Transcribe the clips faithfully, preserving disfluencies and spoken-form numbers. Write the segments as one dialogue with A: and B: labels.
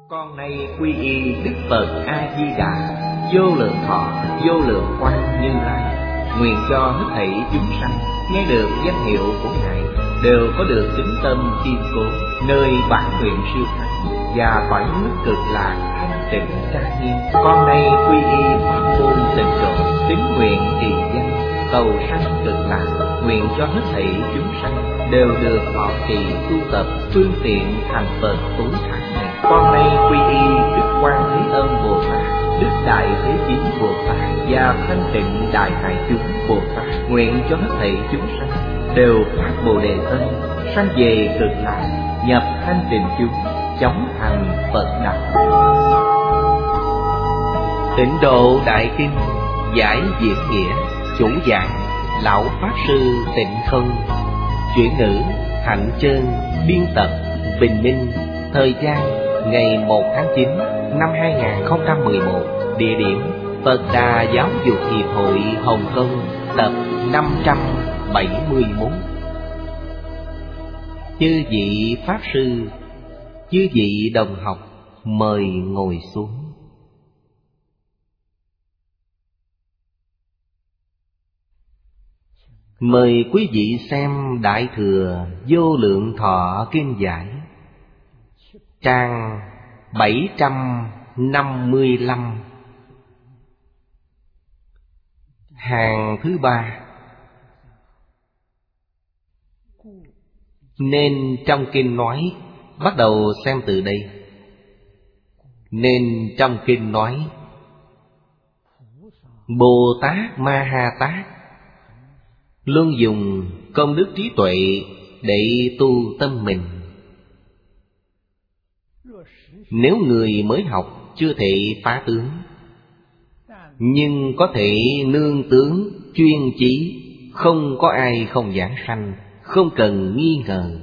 A: Con nay quy y Đức Phật A Di Đà, vô lượng thọ vô lượng quang Như Lai. Nguyện cho hết thảy chúng sanh nghe được danh hiệu của Ngài đều có được tín tâm kiên cố, nơi bản nguyện siêu thắng và cõi nước cực lạc thanh tịnh trang nghiêm. Con nay quy y pháp môn tịnh độ, tín nguyện trì danh cầu sanh cực lạc. Nguyện cho hết thảy chúng sanh đều được thọ trì tu tập phương tiện thành Phật tối thắng này. Con nay quy y Đức Quan Thế Âm Bồ Tát, Đức Đại Thế Chí Bồ Tát và Thanh Tịnh Đại Hải Chúng Bồ Tát. Nguyện cho hết thảy chúng sanh đều phát Bồ Đề tâm, sanh về cực lạc, nhập thanh tịnh chúng, chóng thành Phật đạo. Tịnh Độ Đại Kinh giải Việt nghĩa, chủ giảng Lão Pháp Sư Tịnh Không, chuyển ngữ Hạnh Trơn, biên tập Bình Minh. Thời gian ngày một tháng chín năm hai nghìn không trăm mười một. Địa điểm Phật Đà Giáo dục Hiệp hội Hồng Kông, tập năm trăm bảy mươi mốt. Chư vị Pháp Sư, chư vị đồng học, mời ngồi xuống. Mời quý vị xem Đại Thừa Vô Lượng Thọ Kinh Giải, trang bảy trăm năm mươi lăm, hàng thứ ba. Nên trong kinh nói, bắt đầu xem từ đây. Nên trong kinh nói, Bồ Tát Ma Ha Tát luôn dùng công đức trí tuệ để tu tâm mình. Nếu người mới học chưa thể phá tướng, nhưng có thể nương tướng chuyên chí, không có ai không giảng sanh, không cần nghi ngờ.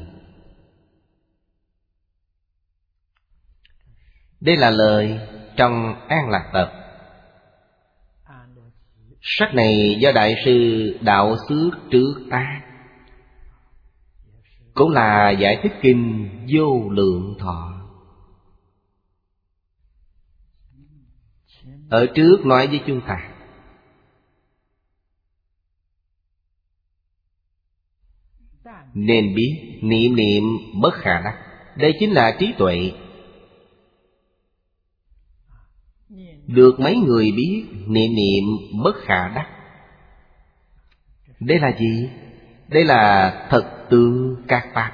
A: Đây là lời trong An Lạc Tập. Sách này do Đại sư Đạo Xước Trước tác, cũng là giải thích kinh Vô Lượng Thọ. Ở trước nói với chúng ta, nên biết niệm niệm bất khả đắc. Đây chính là trí tuệ. Được mấy người biết niệm niệm bất khả đắc. Đây là gì? Đây là thật tướng các pháp.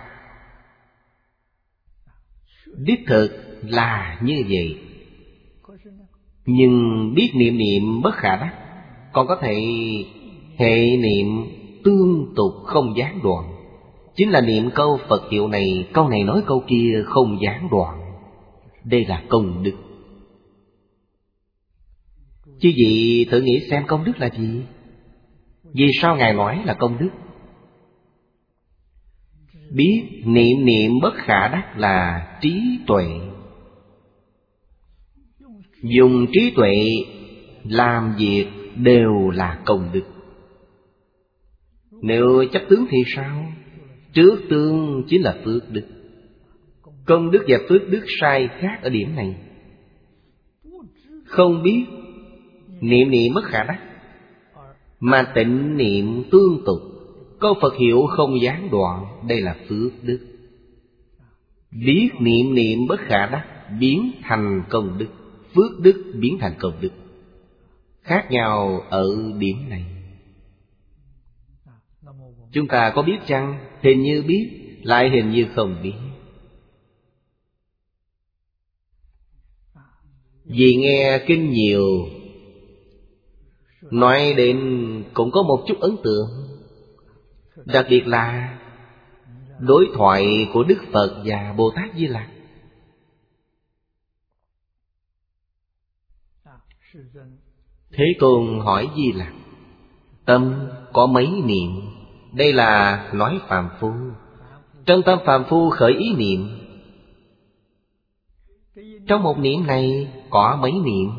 A: Đích thực là như vậy. Nhưng biết niệm niệm bất khả đắc, còn có thể hệ niệm tương tục không gián đoạn. Chính là niệm câu Phật hiệu này, câu này nói câu kia không gián đoạn. Đây là công đức. Chứ vị thử nghĩ xem công đức là gì? Vì sao Ngài nói là công đức? Biết niệm niệm bất khả đắc là trí tuệ. Dùng trí tuệ làm việc đều là công đức. Nếu chấp tướng thì sao? Trước tướng chính là phước đức. Công đức và phước đức sai khác ở điểm này. Không biết niệm niệm bất khả đắc, mà tịnh niệm tương tục, câu Phật hiệu không gián đoạn, đây là phước đức. Biết niệm niệm bất khả đắc biến thành công đức, phước đức biến thành công đức. Khác nhau ở điểm này. Chúng ta có biết chăng? Hình như biết, lại hình như không biết. Vì nghe kinh nhiều, nói đến cũng có một chút ấn tượng. Đặc biệt là đối thoại của Đức Phật và Bồ Tát Di Lặc. Thế Tôn hỏi Di Lặc, tâm có mấy niệm? Đây là nói phàm phu. Trong tâm phàm phu khởi ý niệm. Trong một niệm này có mấy niệm?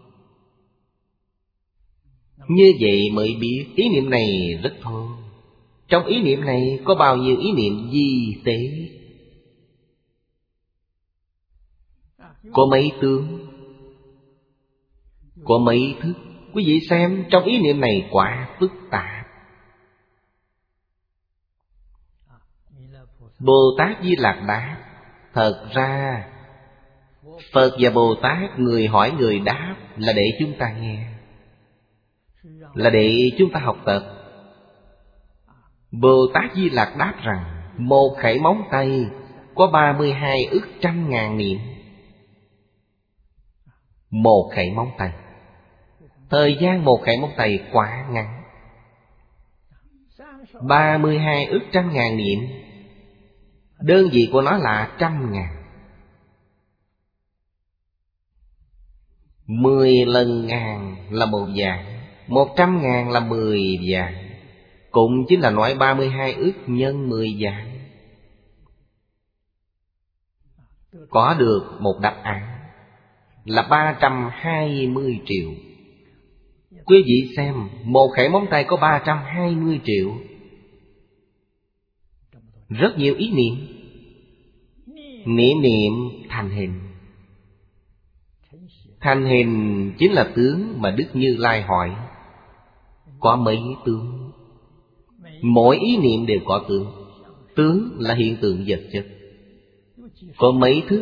A: Như vậy mới biết ý niệm này rất thô. Trong ý niệm này có bao nhiêu ý niệm vi tế? Có mấy tướng, có mấy thức. Quý vị xem, trong ý niệm này quả phức tạp. Bồ Tát Di Lặc đáp: thật ra Phật và Bồ Tát người hỏi người đáp là để chúng ta nghe, là để chúng ta học tập. Bồ Tát Di Lặc đáp rằng một khẩy móng tay có ba mươi hai ức trăm ngàn niệm. Một khẩy móng tay, thời gian một khẩy móng tay quá ngắn. Ba mươi hai ức trăm ngàn niệm, đơn vị của nó là trăm ngàn. Mười lần ngàn là một vạn, một trăm ngàn là mười vạn, cũng chính là nói ba mươi hai ức nhân mười vạn. Có được một đáp án là ba trăm hai mươi triệu. Quý vị xem, một khẩy móng tay có ba trăm hai mươi triệu. Rất nhiều ý niệm. Niệm niệm thành hình. Thành hình chính là tướng mà Đức Như Lai hỏi. Có mấy tướng? Mỗi ý niệm đều có tướng. Tướng là hiện tượng vật chất. Có mấy thức?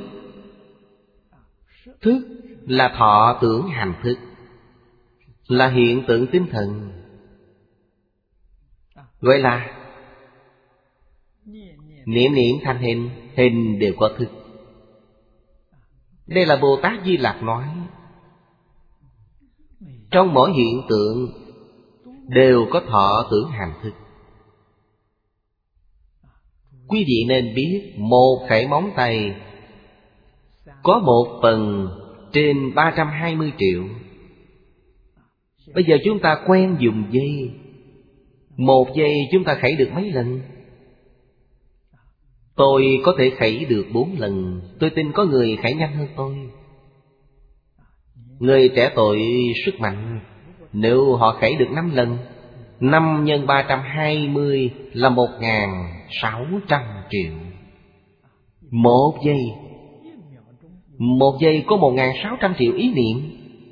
A: Thức là thọ tưởng hành thức, là hiện tượng tinh thần, gọi là niệm niệm thành hình. Hình đều có thức. Đây là Bồ Tát Di Lặc nói, trong mỗi hiện tượng đều có thọ tưởng hành thức. Quý vị nên biết, một khẩy móng tay có một phần trên ba trăm hai mươi triệu. Bây giờ chúng ta quen dùng dây, một giây chúng ta khẩy được mấy lần? Tôi có thể khẩy được bốn lần. Tôi tin có người khẩy nhanh hơn tôi. Người trẻ tuổi sức mạnh, nếu họ khẩy được năm lần, năm nhân ba trăm hai mươi là một nghìn sáu trăm triệu. Một giây, một giây có một nghìn sáu trăm triệu ý niệm.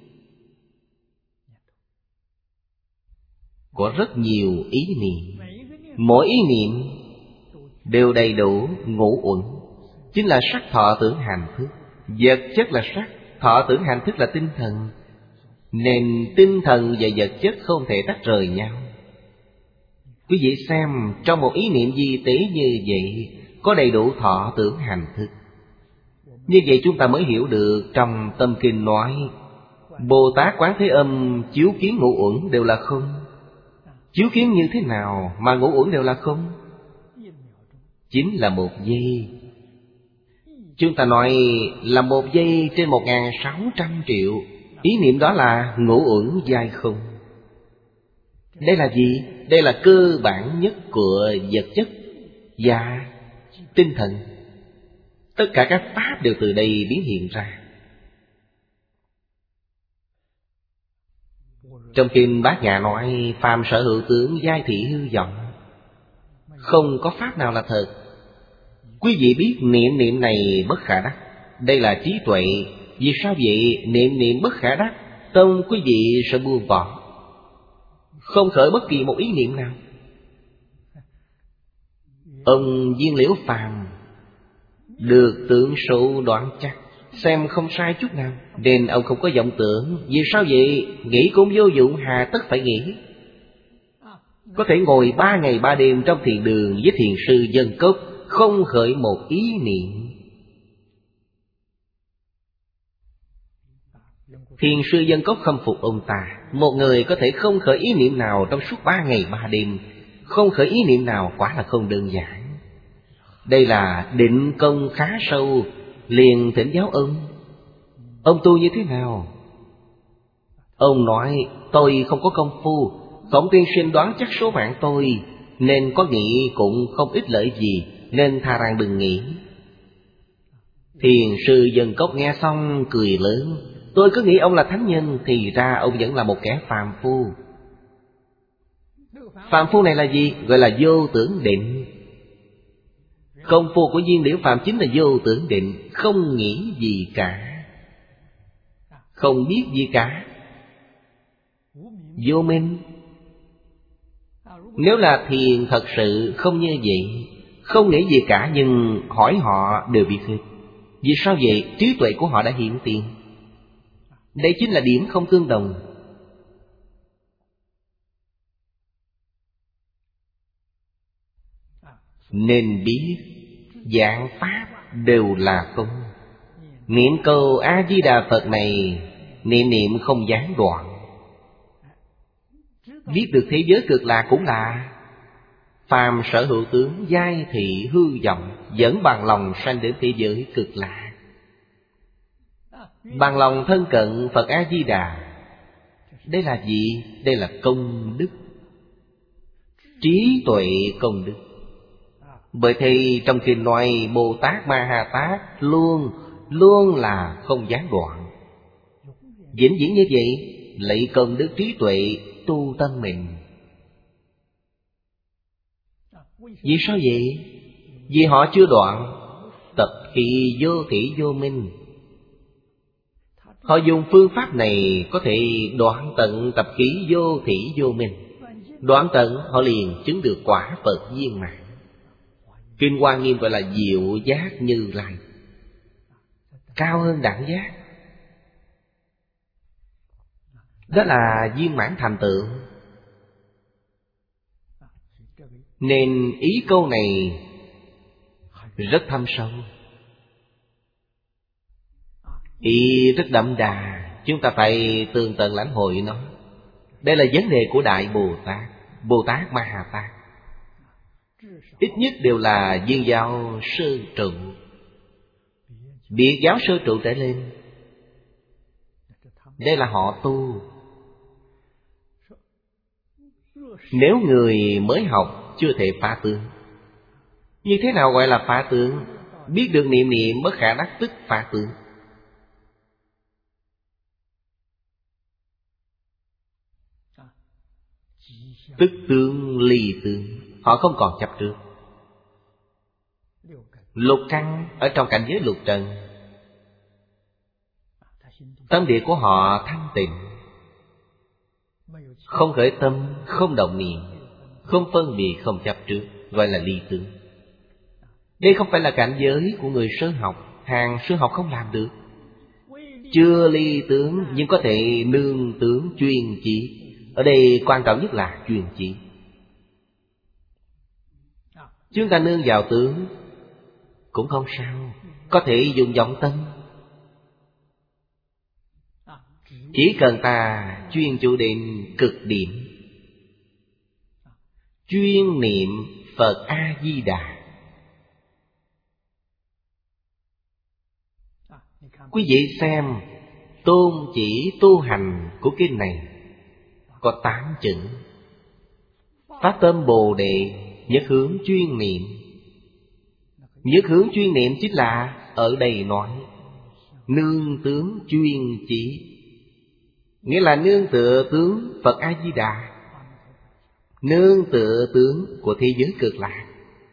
A: Có rất nhiều ý niệm. Mỗi ý niệm đều đầy đủ ngũ uẩn, chính là sắc thọ tưởng hành thức. Vật chất là sắc, thọ tưởng hành thức là tinh thần. Nên tinh thần và vật chất không thể tách rời nhau. Quý vị xem, trong một ý niệm vi tế như vậy có đầy đủ thọ tưởng hành thức. Như vậy chúng ta mới hiểu được trong Tâm Kinh nói Bồ Tát Quán Thế Âm chiếu kiến ngũ uẩn đều là không. Chiếu kiến như thế nào mà ngũ uẩn đều là không? Chính là một giây. Chúng ta nói là một giây trên một nghìn sáu trăm triệu. Ý niệm đó là ngũ uẩn giai không. Đây là gì? Đây là cơ bản nhất của vật chất và tinh thần. Tất cả các pháp đều từ đây biến hiện ra. Trong kinh Bát Nhã nói phàm sở hữu tướng giai thị hư vọng, không có pháp nào là thật. Quý vị biết niệm niệm này bất khả đắc, đây là trí tuệ. Vì sao vậy? Niệm niệm bất khả đắc, tâm quý vị sẽ buông bỏ, không khởi bất kỳ một ý niệm nào. Ông Viên Liễu Phàm được tưởng số đoán chắc, xem không sai chút nào, nên ông không có vọng tưởng. Vì sao vậy? Nghĩ cũng vô dụng, hà tất phải nghĩ. Có thể ngồi ba ngày ba đêm trong thiền đường với thiền sư Dân Cốc, không khởi một ý niệm. Thiền sư Dân Cốc khâm phục ông ta. Một người có thể không khởi ý niệm nào trong suốt ba ngày ba đêm, không khởi ý niệm nào quả là không đơn giản. Đây là định công khá sâu. Liền thỉnh giáo ông, ông tu như thế nào? Ông nói, tôi không có công phu. Khổng tiên sinh đoán chắc số mạng tôi, nên có nghĩ cũng không ích lợi gì, nên thà rằng đừng nghĩ. Thiền sư Dân Cốc nghe xong cười lớn. Tôi cứ nghĩ ông là thánh nhân, thì ra ông vẫn là một kẻ phàm phu. Phàm phu này là gì? Gọi là vô tưởng định. Công phu của Viên Liễu Phàm chính là vô tưởng định, không nghĩ gì cả. không biết gì cả, vô minh. Nếu là thiền thật sự không như vậy, không nghĩ gì cả, nhưng hỏi họ đều biết hết. Vì sao vậy? Trí tuệ của họ đã hiện tiền. Đây chính là điểm không tương đồng. Nên biết vạn pháp đều là không. Niệm câu A-di-đà Phật này, niệm niệm không gián đoạn. Biết được thế giới cực lạc cũng là phàm sở hữu tướng, giai thị hư vọng, dẫn bằng lòng sanh đến thế giới cực lạc. Bằng lòng thân cận Phật A-di-đà. Đây là gì? Đây là công đức, trí tuệ công đức. Bởi thì trong kinh nói Bồ Tát Ma Ha Tát luôn luôn là không gián đoạn, vĩnh viễn như vậy, lấy công đức trí tuệ tu tâm mình. Vì sao vậy? Vì họ chưa đoạn tập khí vô thỉ vô minh. Họ dùng phương pháp này có thể đoạn tận tập khí vô thỉ vô minh. Đoạn tận họ liền chứng được quả Phật viên mãn. Kinh Hoa Nghiêm gọi là diệu giác Như Lai, cao hơn đẳng giác. Đó là viên mãn thành tựu. Nên ý câu này rất thâm sâu, ý rất đậm đà. Chúng ta phải tường tận lãnh hội nó. Đây là vấn đề của Đại Bồ Tát, Bồ Tát Ma Ha Tát. Ít nhất đều là viên giáo sơ trụ, biệt giáo sơ trụ trở lên. Đây là họ tu. Nếu người mới học chưa thể phá tướng. Như thế nào gọi là phá tướng? Biết được niệm niệm bất khả đắc tức phá tướng. Tức tướng ly tướng, họ không còn chấp trước. Lục căn ở trong cảnh giới lục trần, tâm địa của họ thanh tịnh, không khởi tâm, không động niệm, không phân biệt, không chấp trước, gọi là ly tướng. Đây không phải là cảnh giới của người sơ học. Hàng sơ học không làm được. Chưa ly tướng nhưng có thể nương tướng chuyên chỉ. Ở đây quan trọng nhất là chuyên chỉ. Chúng ta nương vào tướng cũng không sao, có thể dùng vọng tâm. Chỉ cần ta chuyên chủ đến cực điểm, chuyên niệm Phật A-di-đà. Quý vị xem tôn chỉ tu hành của kinh này có tám chữ: phát tâm Bồ Đề, nhất hướng chuyên niệm. Nhất hướng chuyên niệm chính là ở đây nói nương tướng chuyên chỉ, nghĩa là nương tựa tướng Phật A-di-đà, nương tựa tướng của thế giới cực lạc.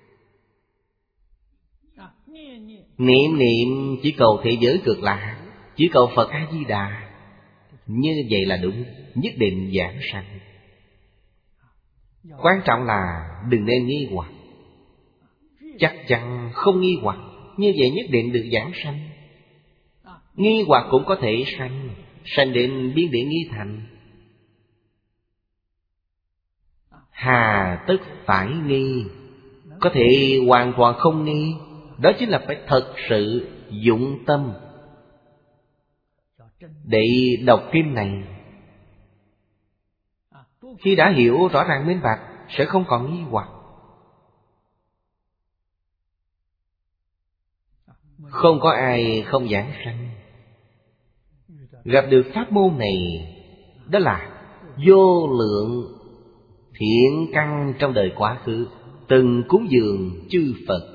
A: Niệm niệm chỉ cầu thế giới cực lạc, chỉ cầu Phật A-di-đà. Như vậy là đúng, nhất định giảng sanh. Quan trọng là đừng nên nghi hoặc. Chắc chắn không nghi hoặc, như vậy nhất định được giảng sanh. Nghi hoặc cũng có thể sanh, sanh đến biên địa nghi thành. Hà tất phải nghi, có thể hoàn toàn không nghi. Đó chính là phải thật sự dụng tâm để đọc kinh này. Khi đã hiểu rõ ràng minh bạch, sẽ không còn nghi hoặc. Không có ai không giảng sanh. Gặp được pháp môn này, đó là vô lượng thiện căn trong đời quá khứ từng cúng dường chư Phật,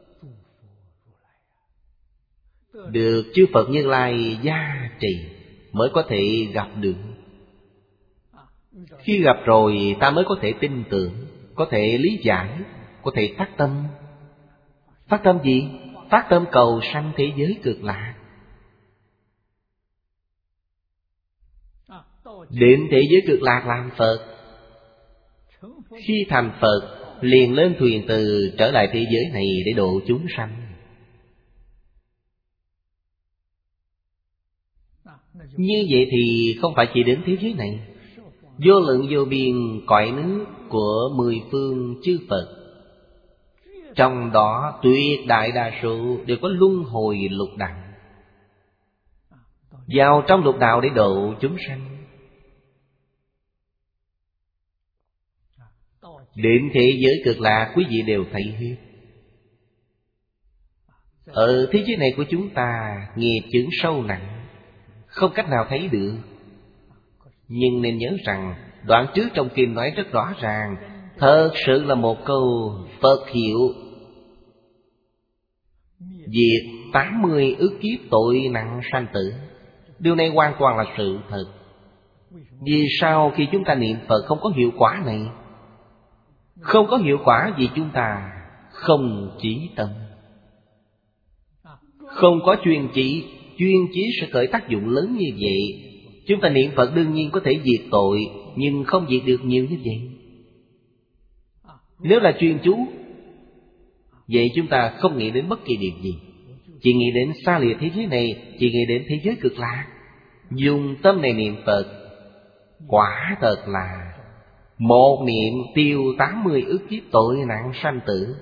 A: được chư Phật Như Lai gia trì mới có thể gặp được. Khi gặp rồi ta mới có thể tin tưởng, có thể lý giải, có thể phát tâm. Phát tâm gì? Phát tâm cầu sanh thế giới cực lạc. Đến thế giới cực lạc làm Phật. Khi thành Phật liền lên thuyền từ trở lại thế giới này để độ chúng sanh. Như vậy thì không phải chỉ đến thế giới này, vô lượng vô biên cõi nước của mười phương chư Phật, trong đó tuyệt đại đa số đều có luân hồi lục đạo, vào trong lục đạo để độ chúng sanh. Đến thế giới cực lạc quý vị đều thấy hết. Ở thế giới này của chúng ta nghiệp chướng sâu nặng, không cách nào thấy được. Nhưng nên nhớ rằng đoạn trước trong kinh nói rất rõ ràng, thật sự là một câu Phật hiệu diệt tám mươi ức kiếp tội nặng sanh tử. Điều này hoàn toàn là sự thật. Vì sao khi chúng ta niệm Phật không có hiệu quả này? Không có hiệu quả vì chúng ta không chí tâm, không có chuyên chí. Chuyên chí sẽ khởi tác dụng lớn như vậy. Chúng ta niệm Phật đương nhiên có thể diệt tội, nhưng không diệt được nhiều như vậy. Nếu là chuyên chú, vậy chúng ta không nghĩ đến bất kỳ điều gì, chỉ nghĩ đến xa lìa thế giới này, chỉ nghĩ đến thế giới cực lạc. Dùng tâm này niệm Phật, quả thật là một niệm tiêu tám mươi ức kiếp tội nặng sanh tử.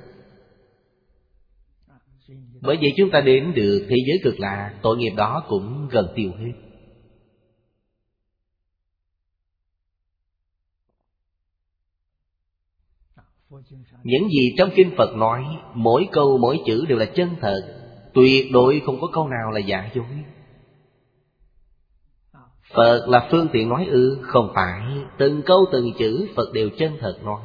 A: Bởi vậy chúng ta đến được thế giới cực lạc, tội nghiệp đó cũng gần tiêu hết. Những gì trong kinh Phật nói, mỗi câu mỗi chữ đều là chân thật, tuyệt đối không có câu nào là giả dối. Phật là phương tiện nói ư? Không phải, từng câu từng chữ Phật đều chân thật nói.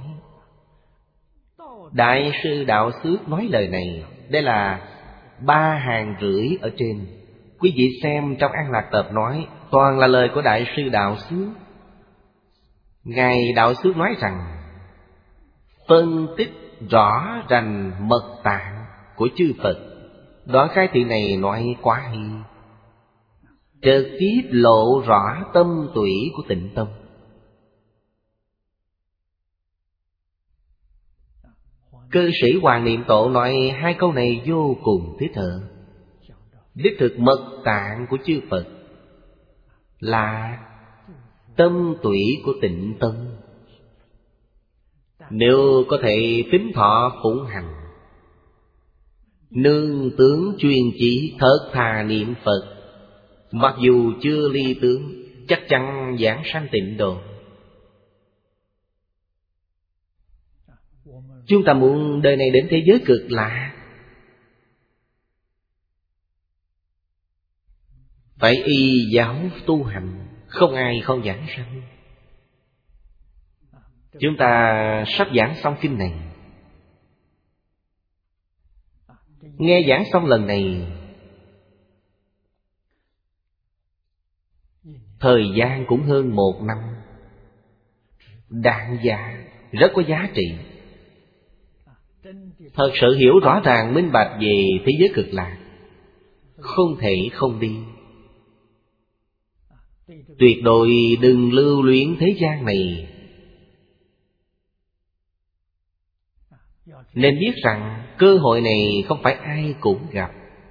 A: Đại sư Đạo Xước nói lời này, đây là ba hàng rưỡi ở trên. Quý vị xem trong An Lạc Tập nói, toàn là lời của Đại sư Đạo Xước. Ngài Đạo Xước nói rằng, phân tích rõ rành mật tạng của chư Phật. Đoạn khai thị này nói quá hay, trực tiếp lộ rõ tâm tủy của Tịnh Tông. Cư sĩ Hoàng Niệm Tổ nói hai câu này vô cùng thích hợp. Đích thực mật tạng của chư Phật là tâm tủy của Tịnh Tông. Nếu có thể tính thọ phụng hành, nương tướng chuyên chỉ, thật thà niệm Phật, mặc dù chưa ly tướng, chắc chắn giảng sanh tịnh độ. Chúng ta muốn đời này đến thế giới cực lạc, phải y giáo tu hành, không ai không giảng sanh. Chúng ta sắp giảng xong kinh này, nghe giảng xong lần này, thời gian cũng hơn một năm, đạn giá, rất có giá trị. Thật sự hiểu rõ ràng minh bạch về thế giới cực lạc, không thể không đi. Tuyệt đối đừng lưu luyến thế gian này. Nên biết rằng cơ hội này không phải ai cũng gặp.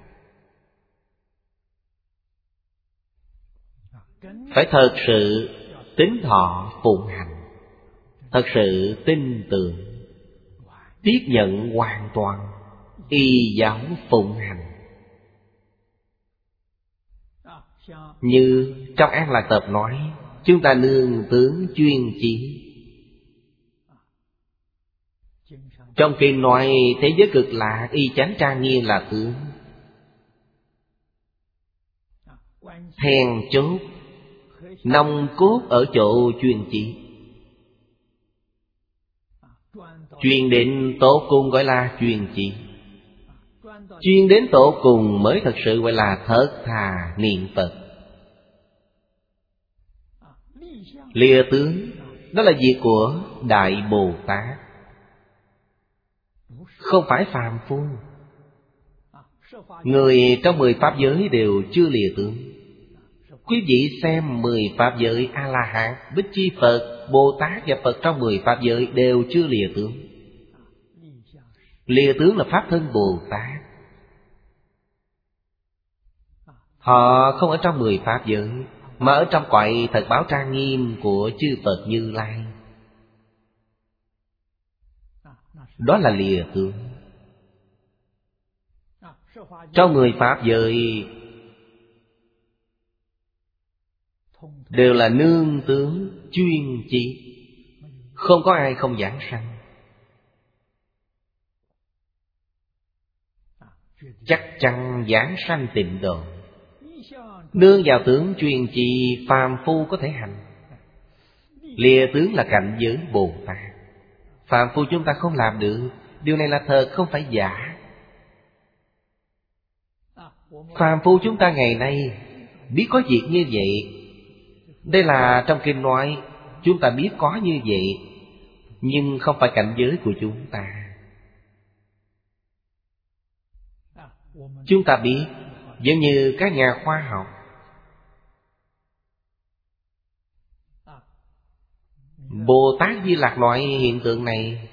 A: Phải thật sự tín thọ phụng hành, thật sự tin tưởng, tiếp nhận hoàn toàn, y giáo phụng hành. Như trong An Lạc Tập nói, chúng ta nương tướng chuyên chỉ. Trong kinh nói thế giới cực lạc y chánh trang nghiêm là tướng. Then chốt, nòng cốt ở chỗ chuyên chỉ. Chuyên đến tổ cùng gọi là chuyên chỉ. Chuyên đến tổ cùng mới thật sự gọi là thật thà niệm Phật. Lìa tướng, đó là việc của Đại Bồ Tát, không phải phàm phu. Người trong mười pháp giới đều chưa lìa tướng, Quý vị xem mười pháp giới A-la-hán, Bích Chi Phật, Bồ Tát và Phật trong mười pháp giới đều chưa lìa tướng. Lìa tướng là Pháp thân Bồ Tát. Họ không ở trong mười pháp giới, mà ở trong cõi thật báo trang nghiêm của chư Phật Như Lai. Đó là lìa tướng. Trong mười pháp giới đều là nương tướng chuyên trí, không có ai không giảng sanh. Chắc chắn giảng sanh tịnh độ. Nương vào tướng chuyên trì, phàm phu có thể hành. Lìa tướng là cảnh giới Bồ Tát. Phàm phu chúng ta không làm được. Điều này là thật, không phải giả. Phàm phu chúng ta ngày nay biết có việc như vậy. Đây là trong kinh nói, chúng ta biết có như vậy, nhưng không phải cảnh giới của chúng ta. Chúng ta biết, giống như các nhà khoa học, Bồ Tát Di Lặc loại hiện tượng này,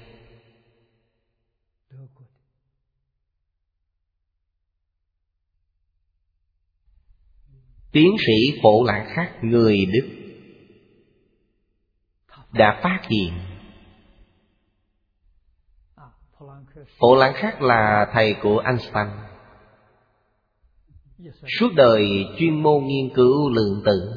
A: tiến sĩ Phổ Lãng Khắc người Đức đã phát hiện. Phổ Lãng Khắc là thầy của Einstein, suốt đời chuyên môn nghiên cứu lượng tử.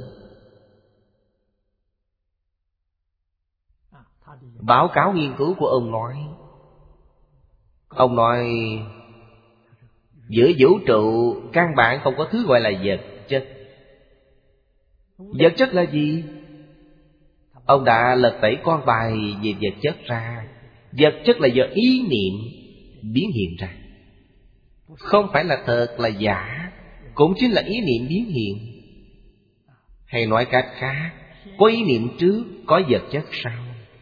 A: Báo cáo nghiên cứu của ông nói, ông nói giữa vũ trụ căn bản không có thứ gọi là vật chất. Vật chất là gì? Ông đã lật tẩy con bài về vật chất ra. Vật chất là do ý niệm biến hiện ra, không phải là thật, là giả, cũng chính là ý niệm biến hiện. Hay nói cách khác, có ý niệm trước, có vật chất sau.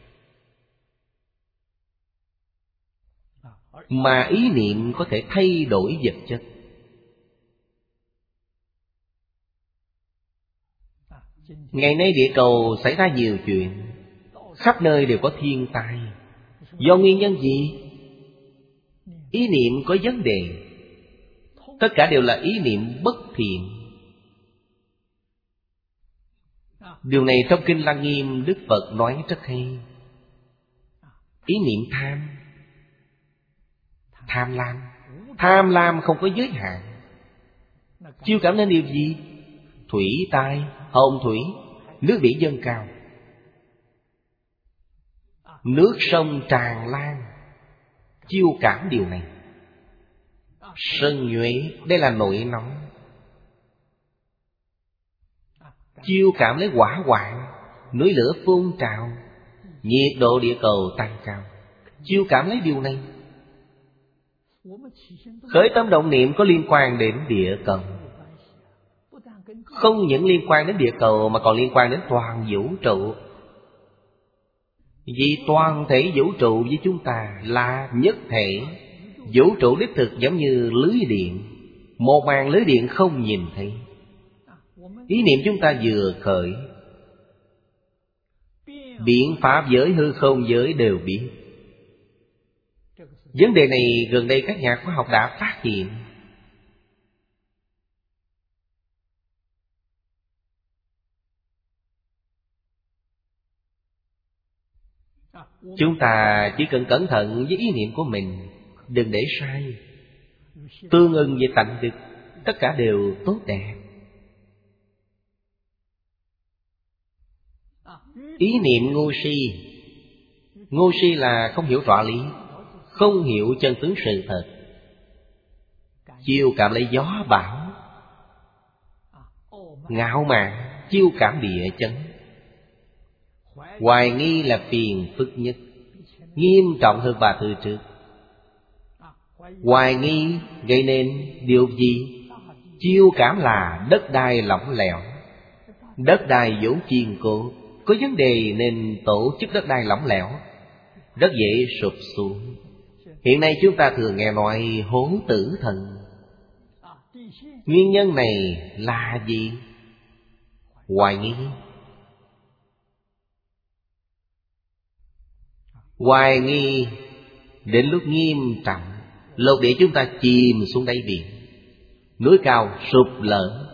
A: Mà ý niệm có thể thay đổi vật chất. Ngày nay địa cầu xảy ra nhiều chuyện, khắp nơi đều có thiên tai. Do nguyên nhân gì? Ý niệm có vấn đề. Tất cả đều là ý niệm bất thiện. Điều này trong Kinh Lăng Nghiêm Đức Phật nói rất hay. Ý niệm tham, tham lam. Tham lam không có giới hạn. Chiêu cảm đến điều gì? Thủy tai, hồng thủy, nước biển dâng cao, nước sông tràn lan. Chiêu cảm điều này. Sân nhuệ, đây là nổi nóng. Chiêu cảm lấy hỏa hoạn, núi lửa phun trào, nhiệt độ địa cầu tăng cao. Chiêu cảm lấy điều này. Khởi tâm động niệm có liên quan đến địa cầu. Không những liên quan đến địa cầu mà còn liên quan đến toàn vũ trụ. Vì toàn thể vũ trụ với chúng ta là nhất thể. Vũ trụ đích thực giống như lưới điện, một màn lưới điện không nhìn thấy. Ý niệm chúng ta vừa khởi, biện pháp giới, hư không giới đều biết. Vấn đề này gần đây các nhà khoa học đã phát hiện. Chúng ta chỉ cần cẩn thận với ý niệm của mình, đừng để sai, tương ưng với tánh đức, tất cả đều tốt đẹp. Ý niệm ngu si. Ngu si là không hiểu rõ lý, không hiểu chân tướng sự thật. Chiêu cảm lấy gió bão, ngạo mạn, chiêu cảm địa chấn. Hoài nghi là phiền phức nhất, nghiêm trọng hơn ba thứ trước. Hoài nghi gây nên điều gì? Chiêu cảm là đất đai lỏng lẻo, đất đai vốn kiên cố, có vấn đề nên tổ chức đất đai lỏng lẻo, rất dễ sụp xuống. Hiện nay chúng ta thường nghe nói hố tử thần. Nguyên nhân này là gì? hoài nghi. Hoài nghi đến lúc nghiêm trọng, lục địa chúng ta chìm xuống đáy biển, núi cao sụp lở.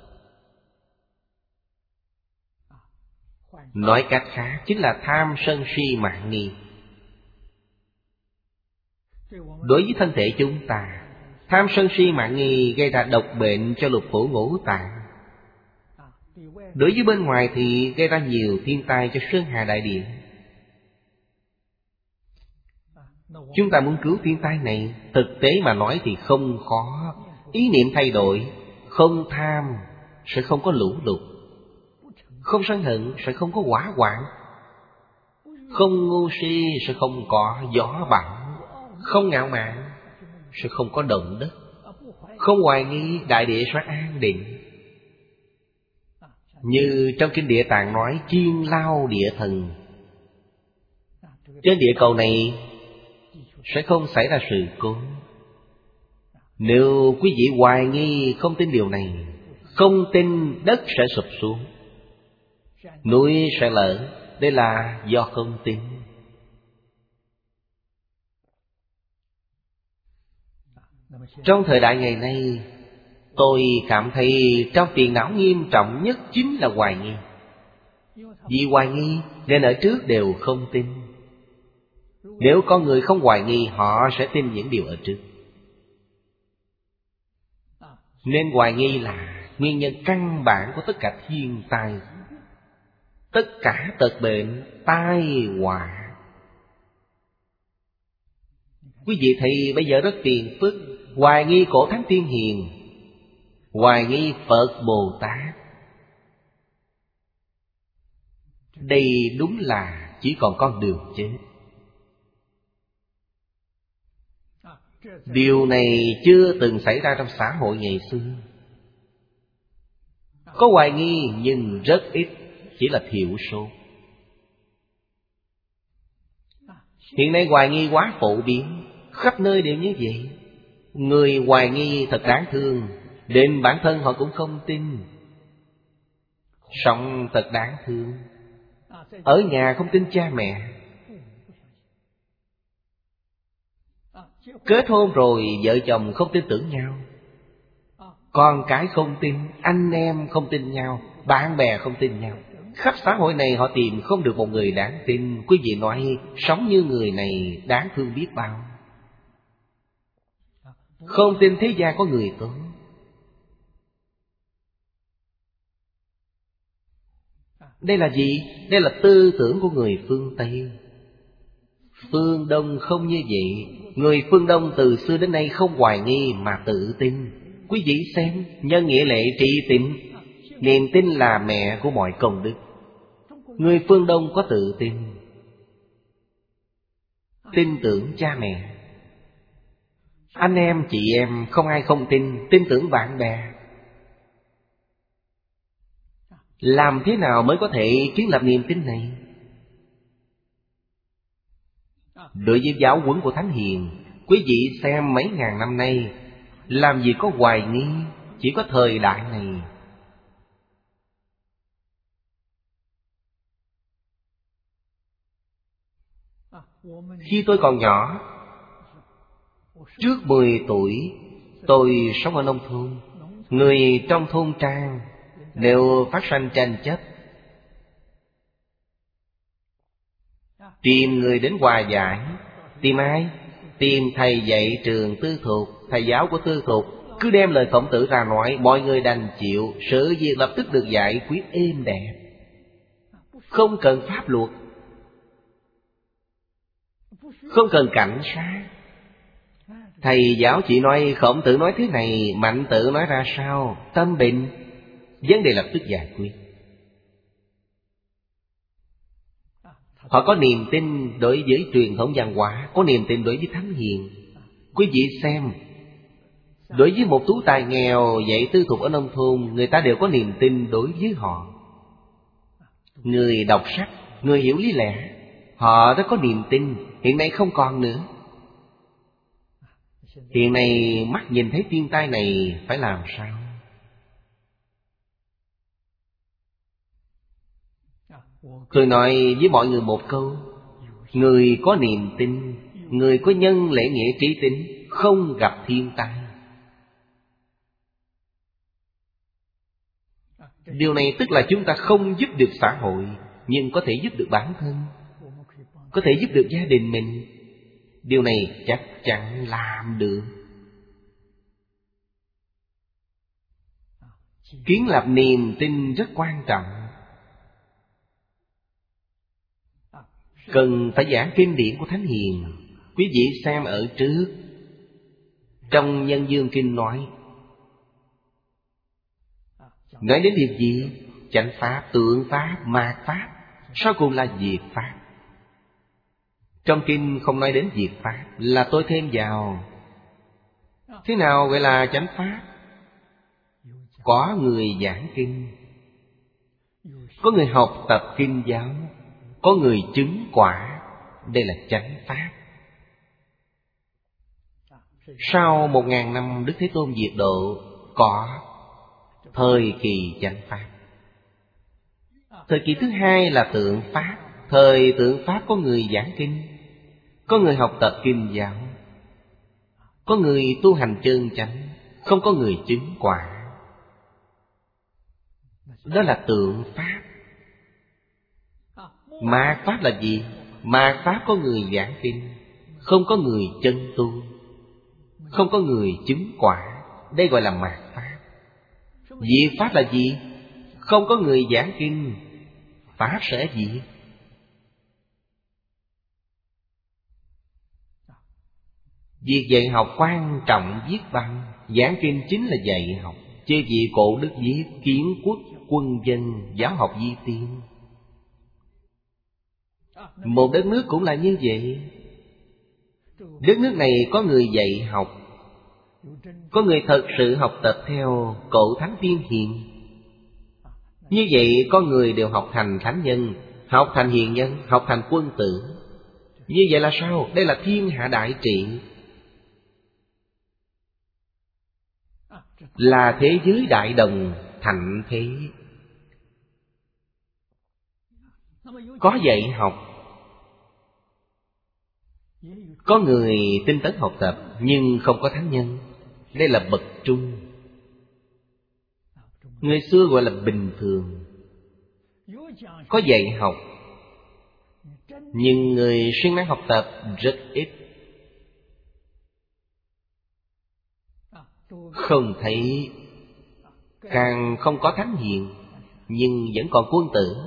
A: Nói cách khác chính là tham sân si mạn nghi. Đối với thân thể chúng ta, tham sân si mạn nghi gây ra độc bệnh cho lục phủ ngũ tạng. Đối với bên ngoài thì gây ra nhiều thiên tai cho sơn hà đại địa. Chúng ta muốn cứu thiên tai này, thực tế mà nói thì không khó. Ý niệm thay đổi, không tham sẽ không có lũ lụt, không sân hận sẽ không có hỏa hoạn, không ngu si sẽ không có gió bão, không ngạo mạn sẽ không có động đất, không hoài nghi đại địa sẽ an định. Như trong kinh Địa Tạng nói chiên lao địa thần. Trên địa cầu này sẽ không xảy ra sự cố. Nếu quý vị hoài nghi không tin điều này, không tin đất sẽ sụp xuống, núi sẽ lở, đây là do không tin. Trong thời đại ngày nay, tôi cảm thấy trong phiền não nghiêm trọng nhất chính là hoài nghi. Vì hoài nghi nên ở trước đều không tin. Nếu con người không hoài nghi, họ sẽ tin những điều ở trước. Nên hoài nghi là nguyên nhân căn bản của tất cả thiên tai, tất cả tật bệnh, tai họa. Quý vị thấy bây giờ rất phiền phức. Hoài nghi cổ thánh tiên hiền, hoài nghi Phật Bồ Tát. Đây đúng là chỉ còn con đường chết. Điều này chưa từng xảy ra trong xã hội ngày xưa. Có hoài nghi nhưng rất ít, chỉ là thiểu số. Hiện nay hoài nghi quá phổ biến, khắp nơi đều như vậy. Người hoài nghi thật đáng thương, đến bản thân họ cũng không tin. Sống thật đáng thương. Ở nhà không tin cha mẹ, kết hôn rồi vợ chồng không tin tưởng nhau, con cái không tin, anh em không tin nhau, bạn bè không tin nhau. Khắp xã hội này họ tìm không được một người đáng tin. Quý vị nói sống như người này đáng thương biết bao. Không tin thế gian có người tốt. Đây là gì? Đây là tư tưởng của người phương Tây. Phương Đông không như vậy. Người phương Đông từ xưa đến nay không hoài nghi mà tự tin. Quý vị xem, nhân nghĩa lệ tri tín, niềm tin là mẹ của mọi công đức. Người phương Đông có tự tin, tin tưởng cha mẹ. Anh em chị em không ai không tin, tin tưởng bạn bè. Làm thế nào mới có thể kiến lập niềm tin này? Đối với giáo huấn của Thánh Hiền, quý vị xem mấy ngàn năm nay, làm gì có hoài nghi, chỉ có thời đại này. Khi tôi còn nhỏ, trước mười tuổi, tôi sống ở nông thôn. Người trong thôn trang đều phát sanh tranh chấp, tìm người đến hòa giải. Tìm ai? Tìm thầy dạy trường tư thục, thầy giáo của tư thục. Cứ đem lời Khổng Tử ra nói, mọi người đành chịu, sự việc lập tức được giải quyết êm đẹp. Không cần pháp luật, không cần cảnh sát. Thầy giáo chỉ nói Khổng Tử nói thế này, Mạnh Tử nói ra sao, tâm bình, vấn đề lập tức giải quyết. Họ có niềm tin đối với truyền thống văn hóa, có niềm tin đối với Thánh Hiền. Quý vị xem, đối với một tú tài nghèo dạy tư thục ở nông thôn, người ta đều có niềm tin đối với họ. Người đọc sách, người hiểu lý lẽ, họ rất có niềm tin. Hiện nay không còn nữa. Hiện nay mắt nhìn thấy thiên tai này phải làm sao? Tôi nói với mọi người một câu: người có niềm tin, người có nhân lễ nghĩa trí tín, không gặp thiên tai. Điều này tức là chúng ta không giúp được xã hội, nhưng có thể giúp được bản thân, có thể giúp được gia đình mình. Điều này chắc chắn làm được. Kiến lập niềm tin rất quan trọng. Cần phải giảng kinh điển của Thánh Hiền. Quý vị xem ở trước, trong Nhân Dương Kinh nói Nói đến điều gì? Chánh pháp, tượng pháp, mạt pháp, sau cùng là diệt pháp. Trong kinh không nói đến diệt pháp, là tôi thêm vào. Thế nào gọi là chánh pháp? Có người giảng kinh, có người học tập kinh giáo, có người chứng quả. Đây là chánh pháp. Sau một ngàn năm Đức Thế Tôn diệt độ, có thời kỳ chánh pháp. Thời kỳ thứ hai là tượng pháp. Thời tượng pháp có người giảng kinh, có người học tập kinh giáo, có người tu hành chân chánh, không có người chứng quả. Đó là tượng pháp. Mạt pháp là gì? Mạt pháp có người giảng kinh, không có người chân tu, không có người chứng quả. Đây gọi là mạt pháp. Diệt pháp là gì? Không có người giảng kinh, pháp sẽ diệt. Việc dạy học quan trọng viết văn. Giảng kinh chính là dạy học. Chư vị cổ đức viết kiến quốc quân dân, giáo học vi tiên. Một đất nước cũng là như vậy. Đất nước này có người dạy học, có người thật sự học tập theo cổ thánh tiên hiền. Như vậy con người đều học thành thánh nhân, học thành hiền nhân, học thành quân tử. Như vậy là sao? Đây là thiên hạ đại trị, là thế giới đại đồng, thạnh thế. Có dạy học, có người tinh tấn học tập, nhưng không có thánh nhân. Đây là bậc trung. Người xưa gọi là bình thường. Có dạy học, nhưng người siêng năng học tập rất ít. Không thấy, càng không có thánh hiền, nhưng vẫn còn quân tử.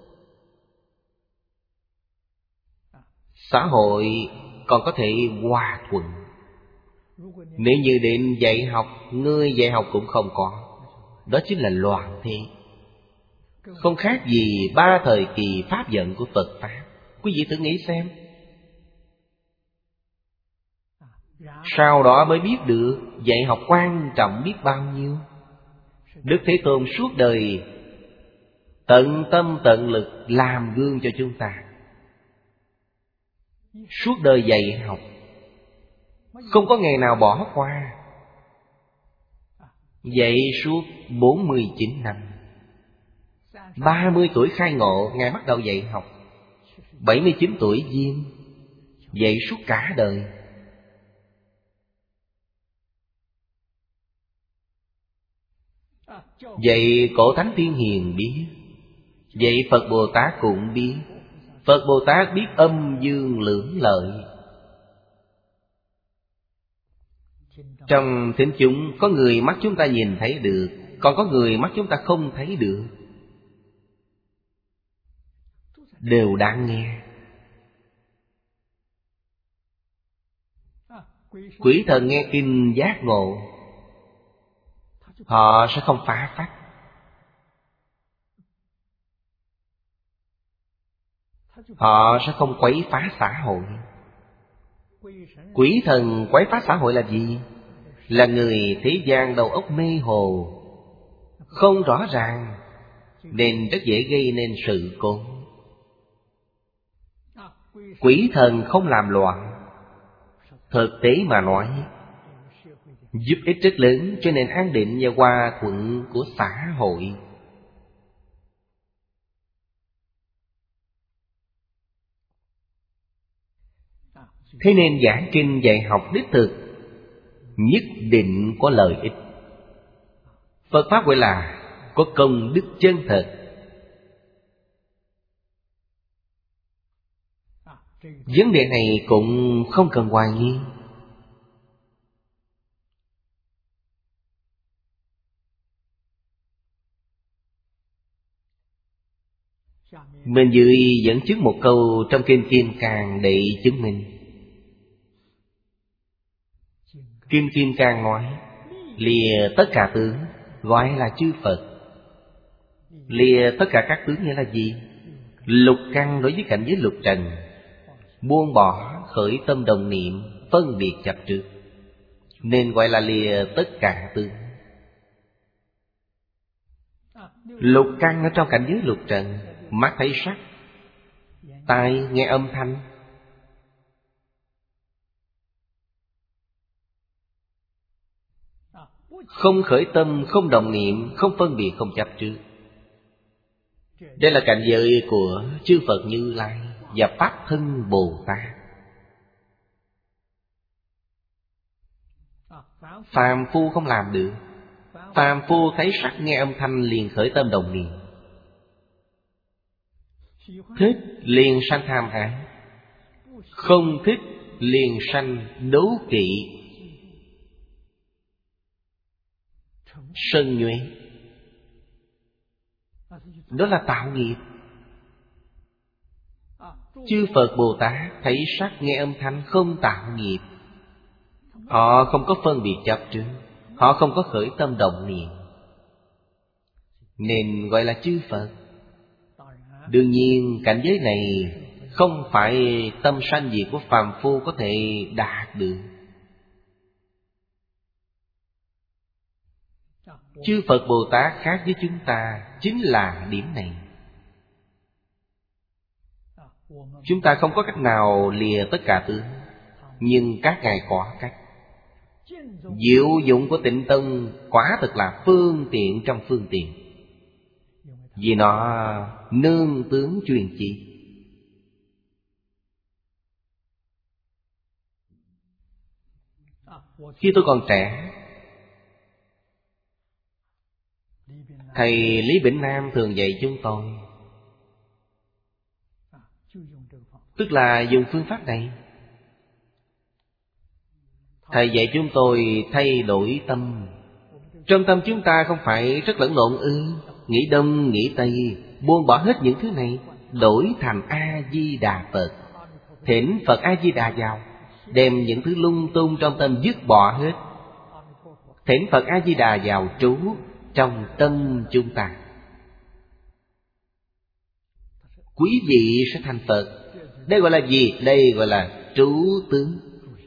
A: Xã hội còn có thể hòa thuận. Nếu như đến dạy học, người dạy học cũng không có, đó chính là loạn thế. Không khác gì ba thời kỳ pháp vận của Phật Pháp. Quý vị thử nghĩ xem. Sau đó mới biết được dạy học quan trọng biết bao nhiêu. Đức Thế Tôn suốt đời tận tâm tận lực làm gương cho chúng ta. Suốt đời dạy học, không có ngày nào bỏ qua. Dạy suốt bốn mươi chín năm. Ba mươi tuổi khai ngộ, Ngài bắt đầu dạy học. Bảy mươi chín tuổi viên, dạy suốt cả đời. Vậy cổ thánh tiên hiền biết, vậy Phật Bồ Tát cũng biết. Phật Bồ Tát biết âm dương lưỡng lợi. Trong thính chúng có người mắt chúng ta nhìn thấy được, còn có người mắt chúng ta không thấy được. Đều đang nghe. Quỷ thần nghe kinh giác ngộ, họ sẽ không phá phách. Họ sẽ không quấy phá xã hội. Quỷ thần quấy phá xã hội là gì? Là người thế gian đầu óc mê hồ, không rõ ràng, nên rất dễ gây nên sự cố. Quỷ thần không làm loạn. Thực tế mà nói, giúp ích rất lớn cho nền an định và hòa thuận của xã hội. Thế nên giảng kinh dạy học đích thực nhất định có lợi ích. Phật Pháp gọi là có công đức chân thật. Vấn đề này cũng không cần hoài nghi. Bên dưới dẫn chứng một câu trong Kinh Kim Cang để chứng minh. Kim Kim Cang nói: lìa tất cả tướng gọi là chư Phật. Lìa tất cả các tướng nghĩa là gì? Lục căn đối với cảnh giới lục trần, buông bỏ khởi tâm đồng niệm, phân biệt chấp trước, nên gọi là lìa tất cả tướng. Lục căn ở trong cảnh giới lục trần: mắt thấy sắc, tai nghe âm thanh, không khởi tâm, không đồng niệm, không phân biệt, không chấp trước. Đây là cảnh giới của chư Phật Như Lai và Pháp Thân Bồ Tát. Phàm phu không làm được. Phàm phu thấy sắc nghe âm thanh liền khởi tâm đồng niệm, thích liền sanh tham ái, không thích liền sanh đố kỵ, sân nhuệ. Đó là tạo nghiệp. Chư Phật Bồ Tát thấy sắc nghe âm thanh không tạo nghiệp. Họ không có phân biệt chấp trước, họ không có khởi tâm động niệm, nên gọi là chư Phật. Đương nhiên cảnh giới này không phải tâm sanh diệt của phàm phu có thể đạt được. Chư Phật Bồ Tát khác với chúng ta chính là điểm này. Chúng ta không có cách nào lìa tất cả tướng, nhưng các ngài có cách. Diệu dụng của Tịnh Tông quả thực là phương tiện trong phương tiện, vì nó nương tướng truyền chỉ. Khi tôi còn trẻ, thầy Lý Bỉnh Nam thường dạy chúng tôi, tức là dùng phương pháp này. Thầy dạy chúng tôi thay đổi tâm. Trong tâm chúng ta không phải rất lẫn lộn ư? Nghĩ đông nghĩ tây, buông bỏ hết những thứ này, đổi thành A-di-đà Phật. Thỉnh Phật A-di-đà vào, đem những thứ lung tung trong tâm dứt bỏ hết. Thỉnh Phật A-di-đà vào trú trong tâm chúng ta. Quý vị sẽ thành Phật. Đây gọi là gì? Đây gọi là trú tướng.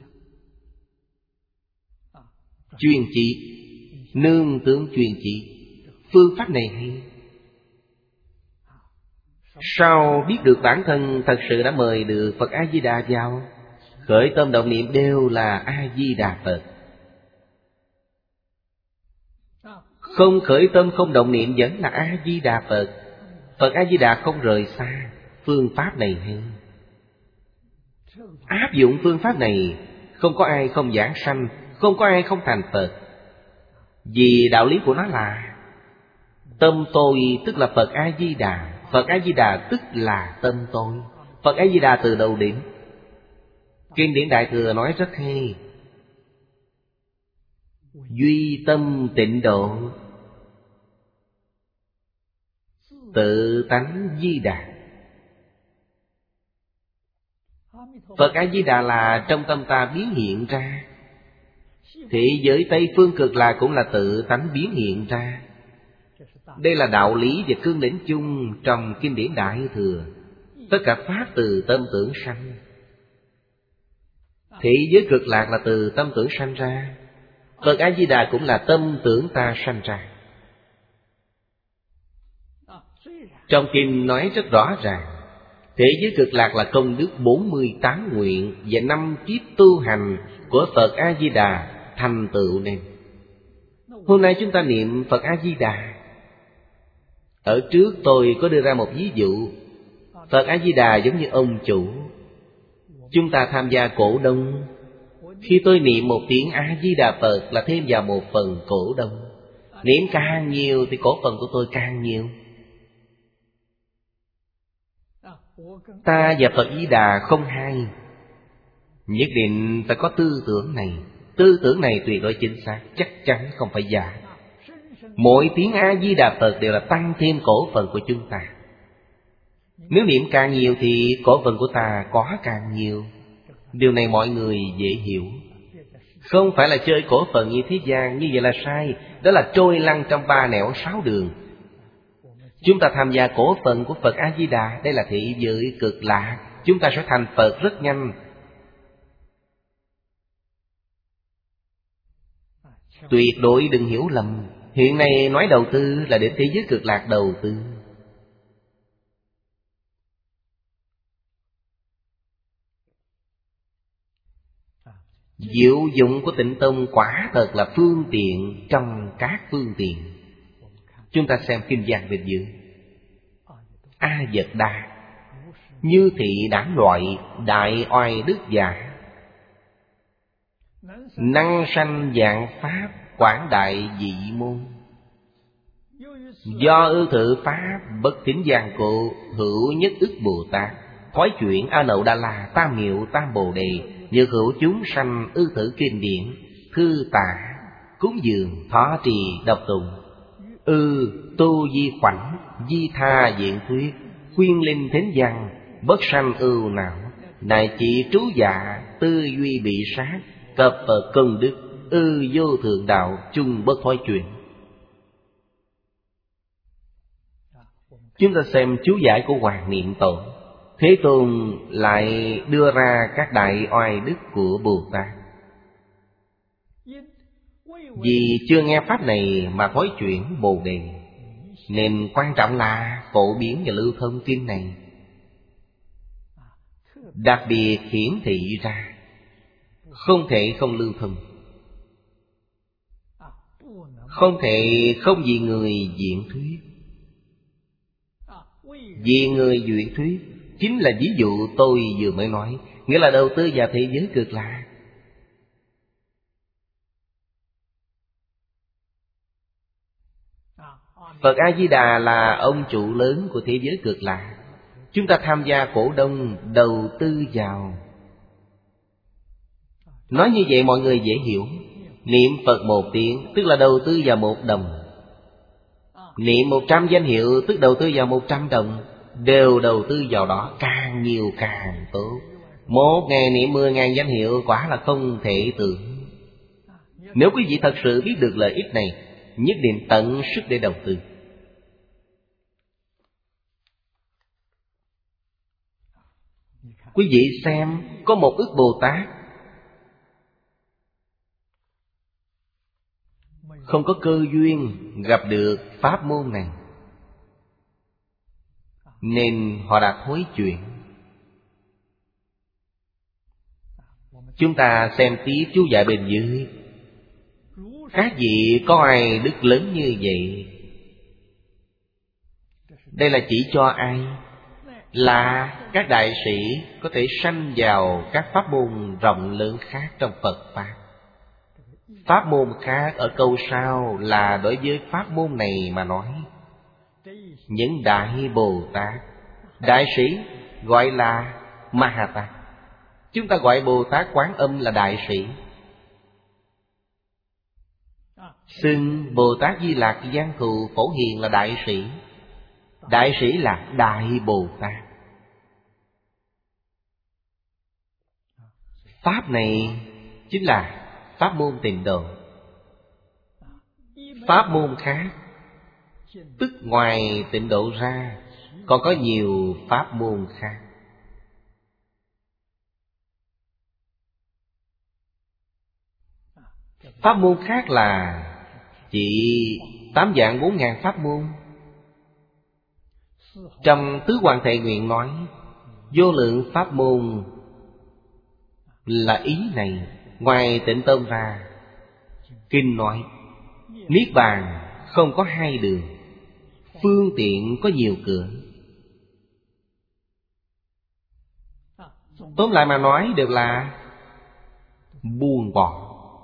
A: Chuyên chỉ, nương tướng chuyên chỉ. Phương pháp này hay. Sau biết được bản thân thật sự đã mời được Phật A-di-đà vào, khởi tâm động niệm đều là A-di-đà Phật. Không khởi tâm không động niệm vẫn là A-di-đà Phật. Phật A-di-đà không rời xa. Phương pháp này hay. Áp dụng phương pháp này, không có ai không giảng sanh, không có ai không thành Phật. Vì đạo lý của nó là tâm tôi tức là Phật A-di-đà, Phật A-di-đà tức là tâm tôi. Phật A-di-đà từ đầu đến. Kinh điển Đại Thừa nói rất hay: duy tâm tịnh độ, tự tánh di đà. Phật A-di-đà là trong tâm ta biến hiện ra. Thế giới Tây Phương Cực Lạc cũng là tự tánh biến hiện ra. Đây là đạo lý và cương lĩnh chung trong kinh điển Đại Thừa. Tất cả pháp từ tâm tưởng sanh. Thế giới Cực Lạc là từ tâm tưởng sanh ra. Phật A-di-đà cũng là tâm tưởng ta sanh ra. Trong kinh nói rất rõ ràng, thế giới Cực Lạc là công đức bốn mươi tám nguyện và năm kiếp tu hành của Phật A-di-đà thành tựu nên. Hôm nay chúng ta niệm Phật A-di-đà. Ở trước tôi có đưa ra một ví dụ. Phật A-di-đà giống như ông chủ. Chúng ta tham gia cổ đông. Khi tôi niệm một tiếng A-di-đà Phật là thêm vào một phần cổ đông. Niệm càng nhiều thì cổ phần của tôi càng nhiều. Ta và Phật Di Đà không hai. Nhất định phải có tư tưởng này. Tư tưởng này tuyệt đối chính xác, chắc chắn không phải giả. Mỗi tiếng A-di-đà Phật đều là tăng thêm cổ phần của chúng ta. Nếu niệm càng nhiều thì cổ phần của ta có càng nhiều. Điều này mọi người dễ hiểu. Không phải là chơi cổ phần như thế gian. Như vậy là sai. Đó là trôi lăn trong ba nẻo sáu đường. Chúng ta tham gia cổ phần của Phật A-di-đà. Đây là thị giới cực lạc. Chúng ta sẽ thành Phật rất nhanh. Tuyệt đối đừng hiểu lầm. Hiện nay nói đầu tư là đến thế giới cực lạc đầu tư. Diệu dụng của Tịnh Tông quả thật là phương tiện trong các phương tiện. Chúng ta xem kinh văn bên dưới. A Vật Đa, như thị đảng loại, đại oai đức giả, năng sanh dạng pháp, quảng đại dị môn. Do ưu thử pháp, bất thính gian cụ, hữu nhất ức Bồ Tát, thoái chuyển A Nậu Đa La, Tam Miệu Tam Bồ Đề, như hữu chúng sanh ư thử kinh điển, thư tả, cúng dường, thọ trì, đọc tụng, ư tu di khoảnh, di tha diện thuyết, khuyên linh thính văn, bất sanh ưu não, đại chỉ trú dạ, tư duy bị sát, cập Phật công đức, ư vô thượng đạo, chung bất thoái chuyển. Chúng ta xem chú giải của Hoàng Niệm Tổ. Thế Tôn lại đưa ra các đại oai đức của Bồ Tát. Vì chưa nghe pháp này mà thoái chuyển Bồ Đề, nên quan trọng là phổ biến và lưu thông kinh này. Đặc biệt hiển thị ra, không thể không lưu thông, không thể không vì người diễn thuyết. Vì người diễn thuyết chính là ví dụ tôi vừa mới nói, nghĩa là đầu tư vào thế giới cực lạc. Phật A-di-đà là ông chủ lớn của thế giới cực lạc. Chúng ta tham gia cổ đông, đầu tư vào. Nói như vậy mọi người dễ hiểu. Niệm Phật một tiếng tức là đầu tư vào một đồng. Niệm một trăm danh hiệu tức đầu tư vào một trăm đồng. Đều đầu tư vào đó, càng nhiều càng tốt. Một ngày niệm mười ngàn danh hiệu quả là không thể tưởng. Nếu quý vị thật sự biết được lợi ích này, nhất định tận sức để đầu tư. Quý vị xem, có một ức Bồ Tát không có cơ duyên gặp được pháp môn này, nên họ đã thối chuyển. Chúng ta xem tiếp chú giải bên dưới. Các vị có ai đức lớn như vậy? Đây là chỉ cho ai? Là các đại sĩ có thể sanh vào các pháp môn rộng lớn khác trong Phật Pháp. Pháp môn khác ở câu sau là đối với pháp môn này mà nói. Những đại Bồ Tát, đại sĩ gọi là Ma-ha-tát. Chúng ta gọi Bồ Tát Quán Âm là đại sĩ. Xưng Bồ Tát Di Lạc Giang Thù Phổ Hiền là đại sĩ. Đại sĩ là Đại Bồ Tát. Pháp này chính là pháp môn Tịnh Độ. Pháp môn khác tức ngoài Tịnh Độ ra còn có nhiều pháp môn khác. Pháp môn khác là chỉ tám vạn bốn ngàn pháp môn. Trong Tứ Hoàng Thệ Nguyện nói vô lượng pháp môn là ý này. Ngoài Tịnh Tông ra, kinh nói Niết Bàn không có hai đường, phương tiện có nhiều cửa. Tóm lại mà nói đều là buông bỏ.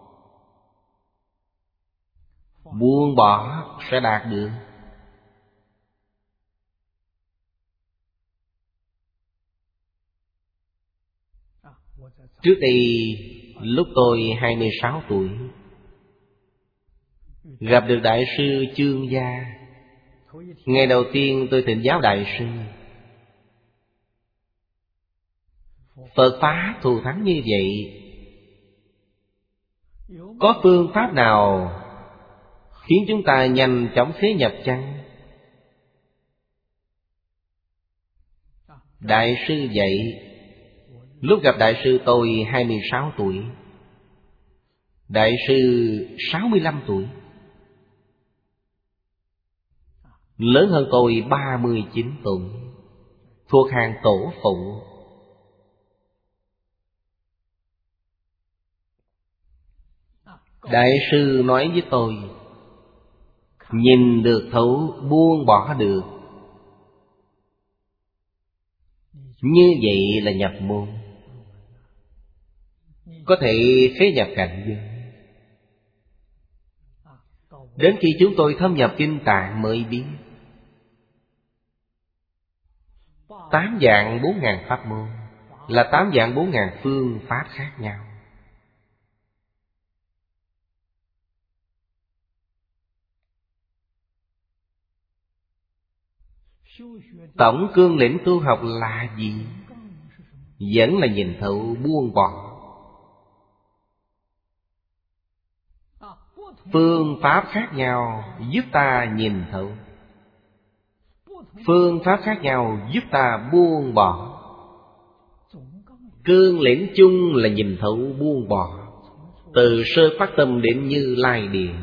A: Buông bỏ sẽ đạt được. Trước đây lúc tôi hai mươi sáu tuổi, gặp được Đại sư Chương Gia. Ngày đầu tiên tôi thỉnh giáo Đại sư. Phật Pháp thù thắng như vậy, có phương pháp nào khiến chúng ta nhanh chóng thế nhập chăng? Đại sư dạy. Lúc gặp Đại sư tôi hai mươi sáu tuổi, Đại sư sáu mươi lăm tuổi, lớn hơn tôi ba mươi chín tuổi, thuộc hàng tổ phụ. Đại sư nói với tôi, nhìn được thấu, buông bỏ được, như vậy là nhập môn, có thể phế nhập cảnh giới. Đến khi chúng tôi thâm nhập kinh tạng mới biết, tám dạng bốn ngàn pháp môn là tám dạng bốn ngàn phương pháp khác nhau. Tổng cương lĩnh tu học là gì? Vẫn là nhìn thấu, buông bỏ. Phương pháp khác nhau giúp ta nhìn thấu, phương pháp khác nhau giúp ta buông bỏ. Cương lĩnh chung là nhìn thấu, buông bỏ, từ sơ phát tâm đến Như Lai Điện.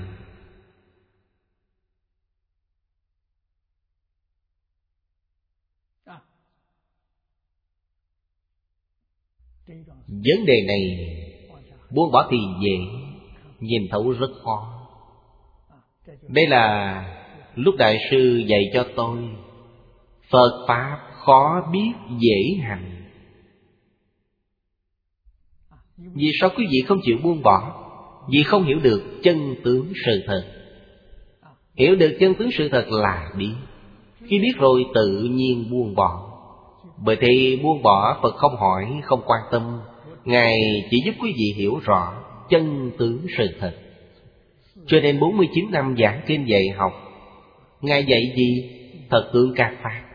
A: Vấn đề này buông bỏ thì dễ, nhìn thấu rất khó. Đây là lúc Đại sư dạy cho tôi, Phật Pháp khó biết dễ hành. Vì sao quý vị không chịu buông bỏ? Vì không hiểu được chân tướng sự thật. Hiểu được chân tướng sự thật là biết. Khi biết rồi tự nhiên buông bỏ. Bởi thế buông bỏ Phật không hỏi, không quan tâm. Ngài chỉ giúp quý vị hiểu rõ chân tướng sự thật. Cho nên bốn mươi chín năm giảng kinh dạy học, Ngài dạy gì? Thật tướng các pháp,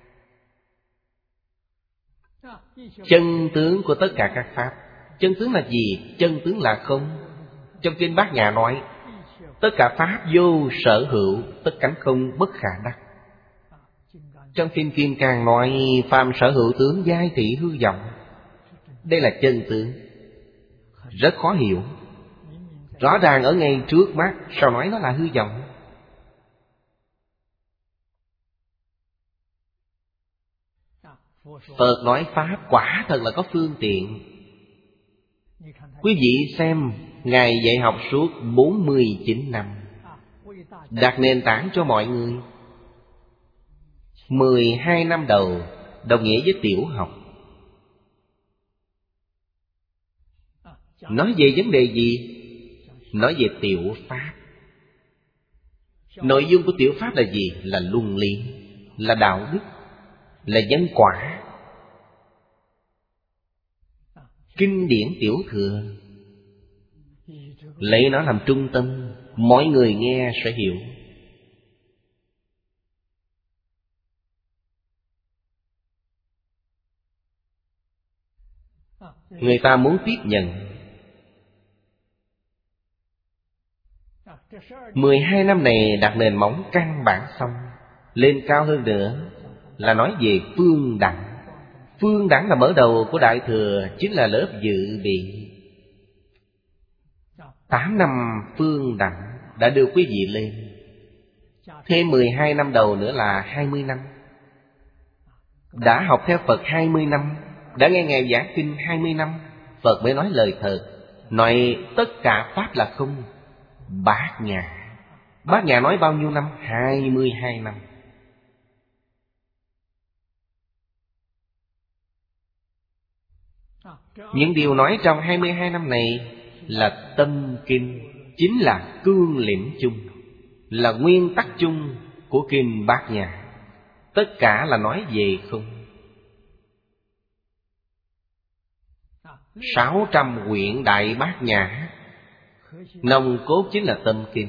A: chân tướng của tất cả các pháp. Chân tướng là gì? Chân tướng là không. Trong kinh Bát Nhã nói, tất cả pháp vô sở hữu, tất cánh không bất khả đắc. Trong kinh Kim Cang nói, phàm sở hữu tướng giai thị hư vọng. Đây là chân tướng, rất khó hiểu. Rõ ràng ở ngay trước mắt, sao nói nó là hư vọng? Phật nói pháp quả thật là có phương tiện. Quý vị xem, Ngài dạy học suốt bốn mươi chín năm, đặt nền tảng cho mọi người. mười hai năm đầu đồng nghĩa với tiểu học. Nói về vấn đề gì? Nói về tiểu pháp. Nội dung của tiểu pháp là gì? Là luân lý, là đạo đức, là nhân quả. Kinh điển tiểu thừa, lấy nó làm trung tâm, mọi người nghe sẽ hiểu. Người ta muốn tiếp nhận. Mười hai năm này đặt nền móng căn bản xong. Lên cao hơn nữa là nói về phương đẳng. Phương đẳng là mở đầu của Đại Thừa, chính là lớp dự bị. Tám năm phương đẳng đã đưa quý vị lên. Thêm mười hai năm đầu nữa là hai mươi năm. Đã học theo Phật hai mươi năm, đã nghe Ngài giảng kinh hai mươi năm, Phật mới nói lời thật, nói tất cả pháp là không. Bát Nhã. Bát Nhã nói bao nhiêu năm? Hai mươi hai năm. Những điều nói trong hai mươi hai năm này là tâm kinh, chính là cương lĩnh chung, là nguyên tắc chung của kinh Bát Nhã. Tất cả là nói về không. Sáu trăm quyển Đại Bát Nhã, nòng cốt chính là tâm kinh.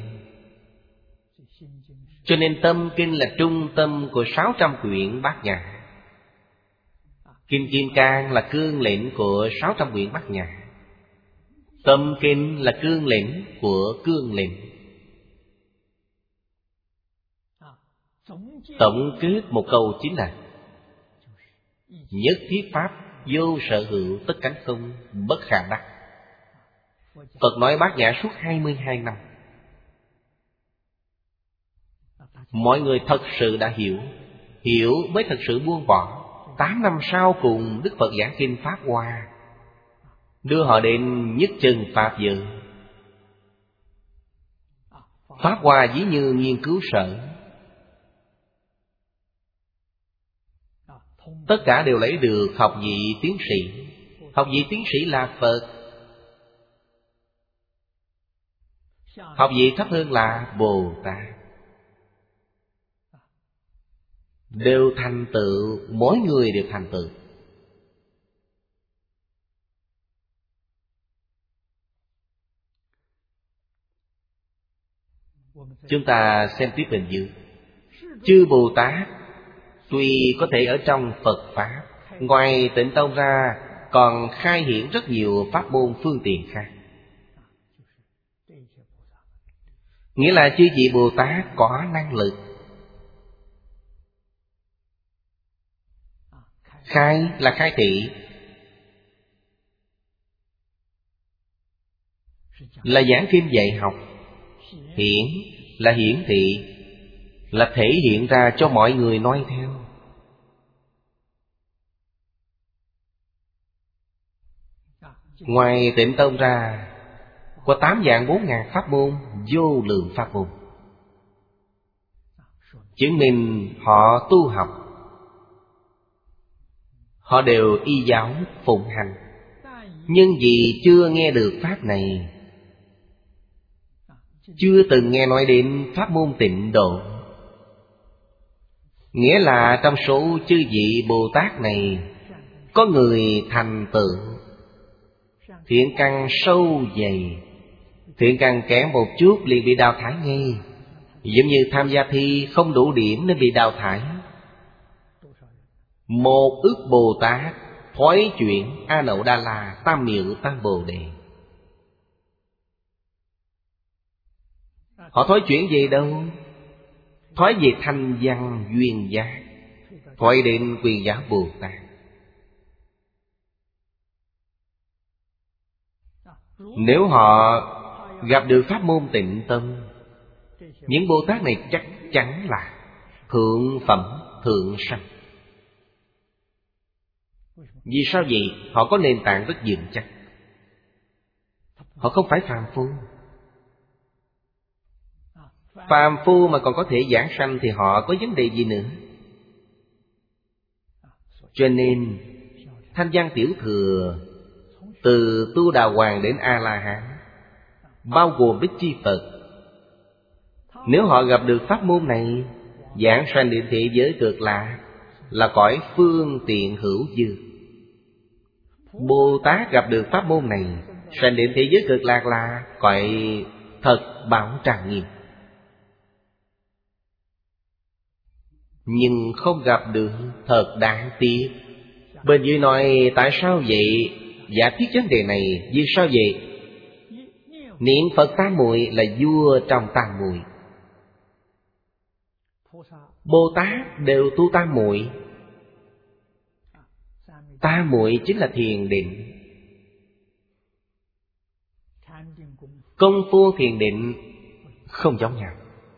A: Cho nên tâm kinh là trung tâm của sáu trăm quyển Bát Nhã. Kim Kim Cang là cương lĩnh của sáu trăm quyển Bát Nhã. Tâm kinh là cương lĩnh của cương lĩnh. Tổng kết một câu chính là nhất thiết pháp vô sở hữu, tất cánh không, bất khả đắc. Phật nói Bát Nhã suốt hai mươi hai năm. Mọi người thật sự đã hiểu, hiểu mới thật sự buông bỏ. Tám năm sau cùng Đức Phật giảng kinh Pháp Hoa, đưa họ đến nhất chân Pháp Giới. Pháp Hoa ví như nghiên cứu sở, tất cả đều lấy được học vị tiến sĩ. Học vị tiến sĩ là Phật. Học vị thấp hơn là Bồ Tát. Đều thành tựu, mỗi người đều thành tựu. Chúng ta xem tiếp bên dưới. Chư Bồ Tát tuy có thể ở trong Phật Pháp, ngoài Tịnh Tông ra còn khai hiển rất nhiều pháp môn phương tiện khác. Nghĩa là chư vị Bồ Tát có năng lực. Khai là khai thị, là giảng kinh dạy học. Hiển là hiển thị, là thể hiện ra cho mọi người noi theo. Ngoài Tịnh Tông ra có tám vạn bốn ngàn pháp môn, vô lượng pháp môn. Chứng minh họ tu học, họ đều y giáo phụng hành. Nhưng vì chưa nghe được pháp này, chưa từng nghe nói đến pháp môn tịnh độ. Nghĩa là trong số chư vị Bồ Tát này, có người thành tựu thiện căn sâu dày, thiện căn kém một chút liền bị đào thải ngay. Giống như tham gia thi không đủ điểm nên bị đào thải. Một ức Bồ Tát thoái chuyển A Nậu Đa La Tam Miệu Tam Bồ Đề. Họ thoái chuyển về đâu? Thoái về thanh văn duyên giác, thoái đến Quyền Giáo Bồ Tát. Nếu họ gặp được pháp môn Tịnh Tâm, những Bồ Tát này chắc chắn là thượng phẩm thượng sanh. Vì sao vậy? Họ có nền tảng rất vững chắc. Họ không phải phàm phu. Phàm phu mà còn có thể giảng sanh thì họ có vấn đề gì nữa? Cho nên Thanh Văn Tiểu Thừa từ Tu Đà Hoàng đến A-la-hán, bao gồm Bích Chi Phật, nếu họ gặp được pháp môn này, giảng sanh đến thế giới cực lạc, là cõi phương tiện hữu dư. Bồ Tát gặp được pháp môn này, sanh đến thế giới cực lạc là cõi thật bảo tràng nghiêm. Nhưng không gặp được, thật đáng tiếc. Bên dưới nói tại sao vậy? Giải thích vấn đề này vì sao vậy? Niệm Phật tam muội là vua trong tam muội. Bồ Tát đều tu tam muội. Tam muội chính là thiền định. Công phu thiền định không giống nhau.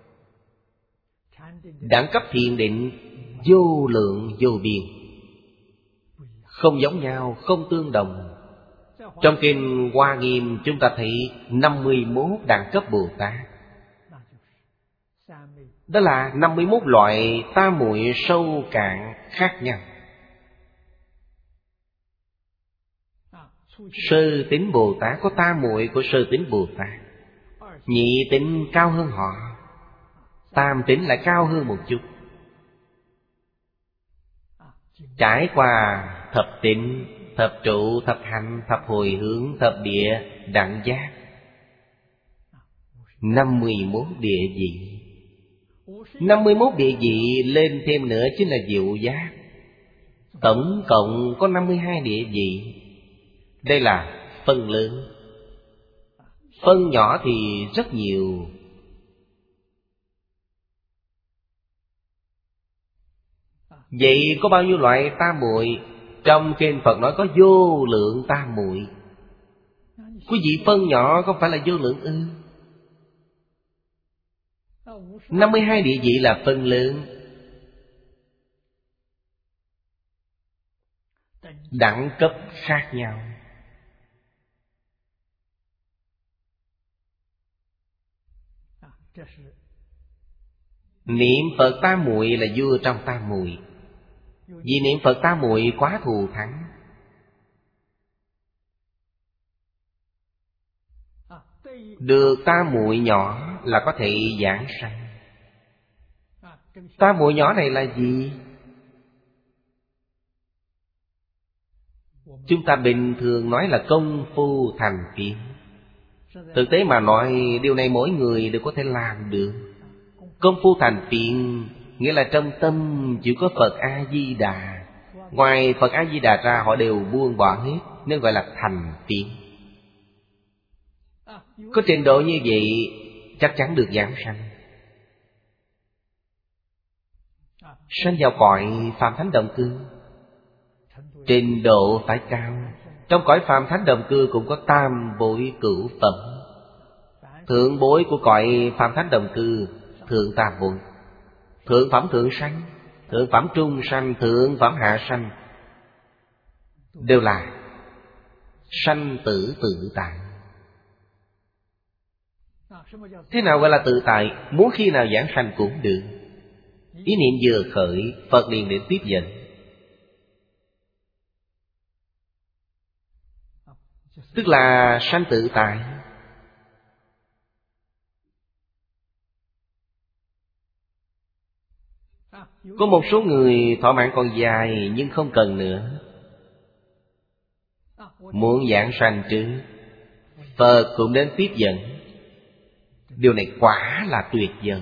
A: Đẳng cấp thiền định vô lượng vô biên, không giống nhau, không tương đồng. Trong kinh Hoa Nghiêm chúng ta thấy năm mươi mốt đẳng cấp Bồ Tát. Đó là năm mươi mốt loại tam muội sâu cạn khác nhau. Sơ Tín Bồ Tát có tam muội của Sơ Tín Bồ Tát. Nhị tín cao hơn họ, tam tín lại cao hơn một chút. Trải qua thập tín, thập trụ, thập hành, thập hồi hướng, thập địa, đẳng giác, năm mươi mốt địa vị. Năm mươi mốt địa vị lên thêm nữa chính là diệu giác. Tổng cộng có năm mươi hai địa vị. Đây là phân lớn. Phân nhỏ thì rất nhiều. Vậy có bao nhiêu loại tam muội? Trong kinh Phật nói có vô lượng tam muội. Quý vị phân nhỏ không phải là vô lượng ư? Năm mươi hai địa vị là phân lớn. Đẳng cấp khác nhau. Niệm Phật tam muội là vua trong tam muội. Vì niệm Phật tam muội quá thù thắng. Được tam muội nhỏ là có thể giảng sanh. Tam muội nhỏ này là gì? Chúng ta bình thường nói là công phu thành phiền. Thực tế mà nói, điều này mỗi người đều có thể làm được. Công phu thành phiền nghĩa là trong tâm chỉ có Phật A-di-đà. Ngoài Phật A-di-đà ra họ đều buông bỏ hết, nên gọi là thành phiền. Có trình độ như vậy chắc chắn được giảng sanh. Sanh vào cõi Phạm Thánh Đồng Cư, trình độ phải cao. Trong cõi Phạm Thánh Đồng Cư cũng có tam bối cửu phẩm. Thượng bối của cõi Phạm Thánh Đồng Cư, thượng tam bối. Thượng phẩm thượng sanh, thượng phẩm trung sanh, thượng phẩm hạ sanh, đều là sanh tử tự tại. Thế nào gọi là tự tại? Muốn khi nào giảng sanh cũng được. Ý niệm vừa khởi, Phật liền để tiếp dẫn. Tức là sanh tự tại. Có một số người thọ mạng còn dài nhưng không cần nữa, muốn giảng sanh trước, Phật cũng đến tiếp dẫn. Điều này quả là tuyệt vời.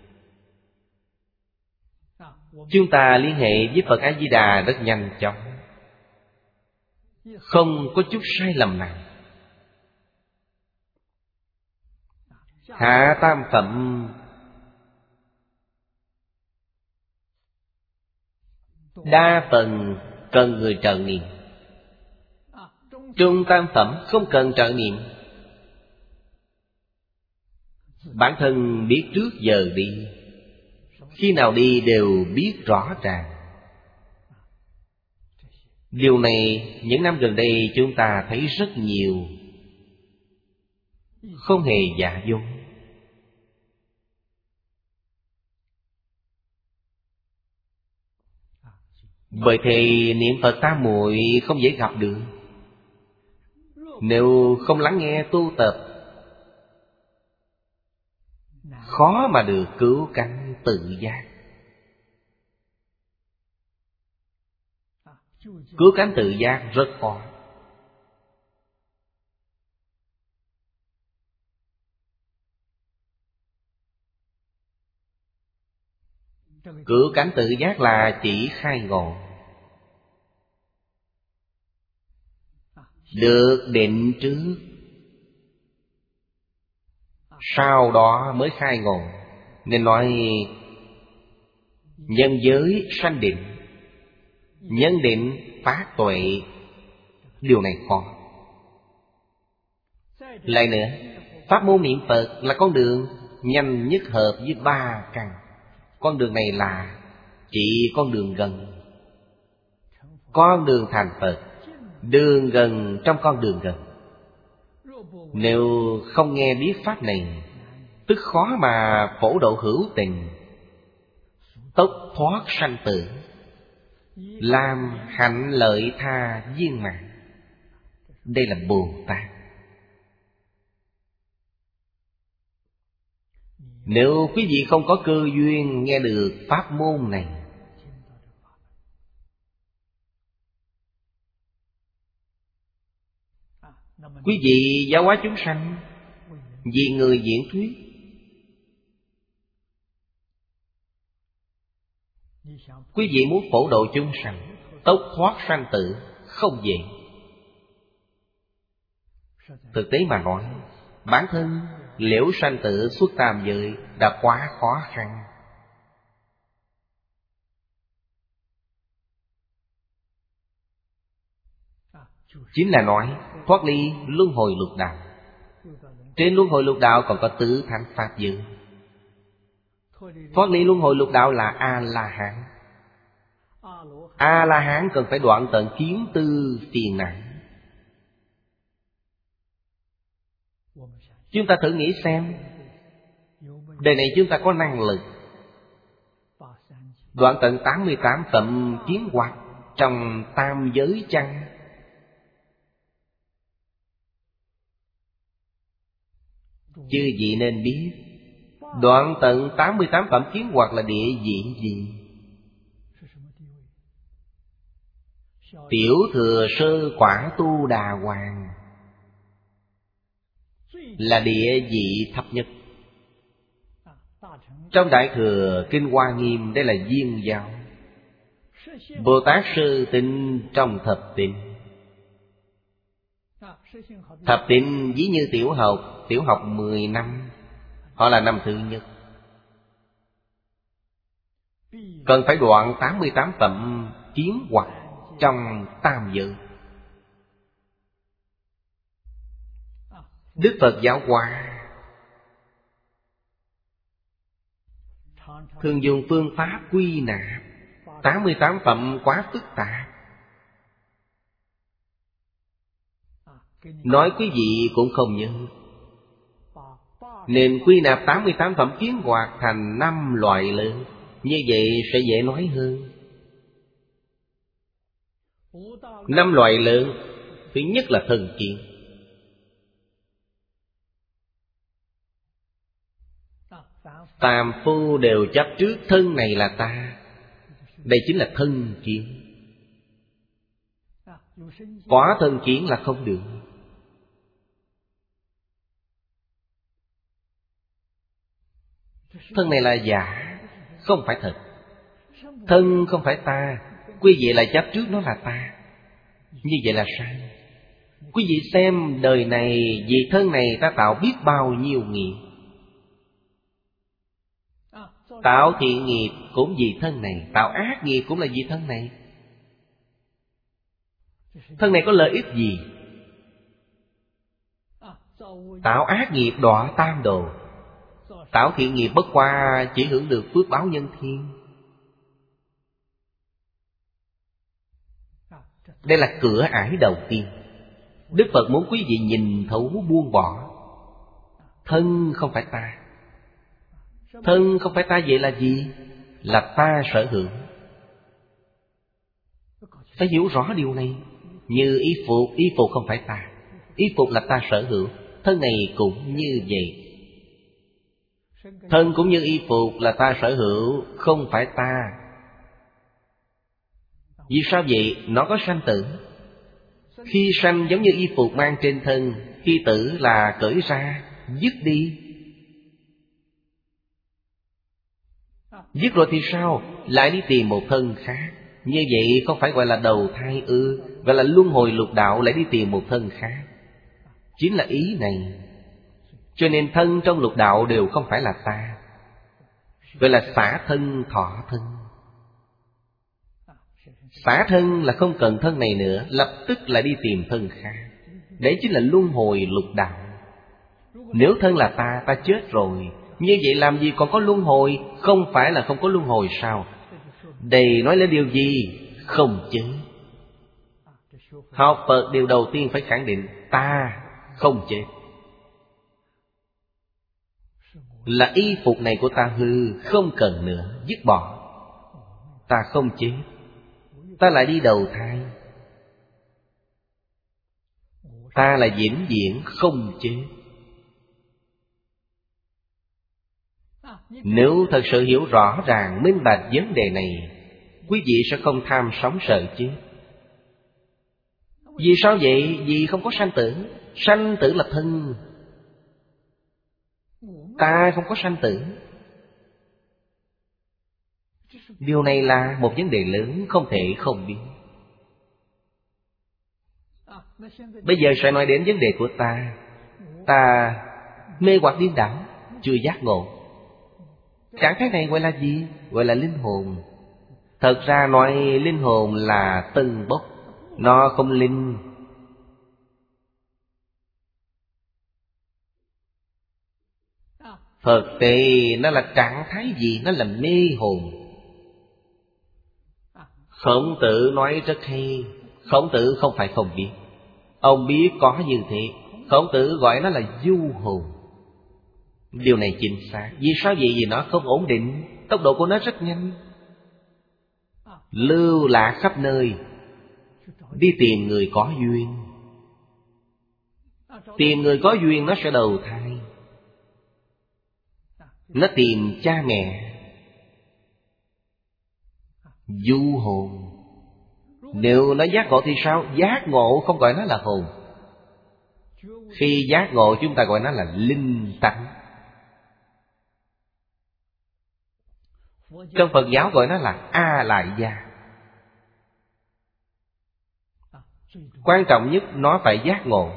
A: Chúng ta liên hệ với Phật A-di-đà rất nhanh chóng, không có chút sai lầm nào. Hạ tam phẩm đa phần cần người trợ niệm. Trung tam phẩm không cần trợ niệm. Bản thân biết trước giờ đi, khi nào đi đều biết rõ ràng. Điều này những năm gần đây chúng ta thấy rất nhiều, không hề giả dối. Bởi thì niệm Phật tam muội không dễ gặp được. Nếu không lắng nghe tu tập, khó mà được cứu cánh tự giác. Cứu cánh tự giác rất khó. Cứu cánh tự giác là chỉ khai ngộ, được định trước, sau đó mới khai ngộ. Nên nói nhân giới sanh định, nhân định phát tuệ. Điều này khó. Lại nữa, pháp môn niệm Phật là con đường nhanh nhất hợp với ba căn. Con đường này là chỉ con đường gần, con đường thành Phật, đường gần trong con đường gần. Nếu không nghe biết pháp này, tức khó mà phổ độ hữu tình, tốc thoát sanh tử, làm hạnh lợi tha viên mãn. Đây là Bồ Tát. Nếu quý vị không có cơ duyên nghe được pháp môn này, quý vị giáo hóa chúng sanh vì người diễn thuyết. Quý vị muốn phổ độ chúng sanh, tốc thoát sanh tử không dễ. Thực tế mà nói, bản thân liễu sanh tử xuất tam giới đã quá khó khăn. Chính là nói thoát ly luân hồi lục đạo. Trên luân hồi lục đạo còn có tứ thánh pháp giới. Thoát ly luân hồi lục đạo là A-la-hán. A-la-hán cần phải đoạn tận kiến tư phiền não. Chúng ta thử nghĩ xem, đời này chúng ta có năng lực đoạn tận tám mươi tám tậm kiến hoặc trong tam giới chăng? Chư vị nên biết, đoạn tận tám mươi tám tậm kiến hoặc là địa vị gì? Tiểu thừa sơ quả tu đà hoàng là địa vị thấp nhất. Trong Đại Thừa Kinh Hoa Nghiêm, đây là viên giáo. Bồ Tát sơ tịnh trong thập tịnh. Thập tịnh ví như tiểu học. Tiểu học mười năm, họ là năm thứ nhất. Cần phải đoạn tám mươi tám tậm kiến hoặc trong tam giới. Đức Phật giáo hóa thường dùng phương pháp quy nạp. Tám mươi tám tậm quá phức tạp, nói quý vị cũng không nhớ, nên quy nạp tám mươi tám tậm kiến hoặc thành năm loại lớn. Như vậy sẽ dễ nói hơn. Năm loại lớn. Thứ nhất là thân kiến. Phàm phu đều chấp trước thân này là ta. Đây chính là thân kiến. Có thân kiến là không được. Thân này là giả, không phải thật. Thân không phải ta, quý vị lại chấp trước nó là ta. Như vậy là sai. Quý vị xem đời này, vì thân này ta tạo biết bao nhiêu nghiệp. Tạo thiện nghiệp cũng vì thân này, tạo ác nghiệp cũng là vì thân này. Thân này có lợi ích gì? Tạo ác nghiệp đọa tam đồ, tạo thiện nghiệp bất qua chỉ hưởng được phước báo nhân thiên. Đây là cửa ải đầu tiên. Đức Phật muốn quý vị nhìn thấu buông bỏ. Thân không phải ta. Thân không phải ta vậy là gì? Là ta sở hữu. Phải hiểu rõ điều này. Như y phục, y phục không phải ta. Y phục là ta sở hữu. Thân này cũng như vậy. Thân cũng như y phục là ta sở hữu, không phải ta. Vì sao vậy? Nó có sanh tử. Khi sanh giống như y phục mang trên thân, khi tử là cởi ra, dứt đi. Dứt rồi thì sao? Lại đi tìm một thân khác. Như vậy không phải gọi là đầu thai ư? Gọi là luân hồi lục đạo, lại đi tìm một thân khác. Chính là ý này. Cho nên thân trong lục đạo đều không phải là ta. Gọi là xả thân thọ thân. Xả thân là không cần thân này nữa, lập tức lại đi tìm thân khác. Đấy chính là luân hồi lục đạo. Nếu thân là ta, ta chết rồi, như vậy làm gì còn có luân hồi? Không phải là không có luân hồi sao? Đây nói lên điều gì? Không chứ. Học Phật điều đầu tiên phải khẳng định ta không chết. Là y phục này của ta hư, không cần nữa, dứt bỏ. Ta không chết, ta lại đi đầu thai. Ta là vĩnh viễn không chết. Nếu thật sự hiểu rõ ràng minh bạch vấn đề này, quý vị sẽ không tham sống sợ chết. Vì sao vậy? Vì không có sanh tử. Sanh tử là thân, ta không có sanh tử. Điều này là một vấn đề lớn, không thể không biết. Bây giờ sẽ nói đến vấn đề của ta. Ta mê hoặc điên đảo, chưa giác ngộ. Trạng thái này gọi là gì? Gọi là linh hồn. Thật ra nói linh hồn là tân bốc, nó không linh. Thực tế nó là trạng thái gì? Nó là mê hồn. Khổng Tử nói rất hay. Khổng Tử không phải không biết, ông biết có như thế. Khổng Tử gọi nó là du hồn. Điều này chính xác. Vì sao vậy? Vì nó không ổn định, tốc độ của nó rất nhanh, lưu lạc khắp nơi, đi tìm người có duyên. Tìm người có duyên nó sẽ đầu thai. Nó tìm cha mẹ. Du hồn. Nếu nó giác ngộ thì sao? Giác ngộ không gọi nó là hồn. Khi giác ngộ chúng ta gọi nó là linh tánh. Trong Phật giáo gọi nó là A Lại Gia. Quan trọng nhất nó phải giác ngộ.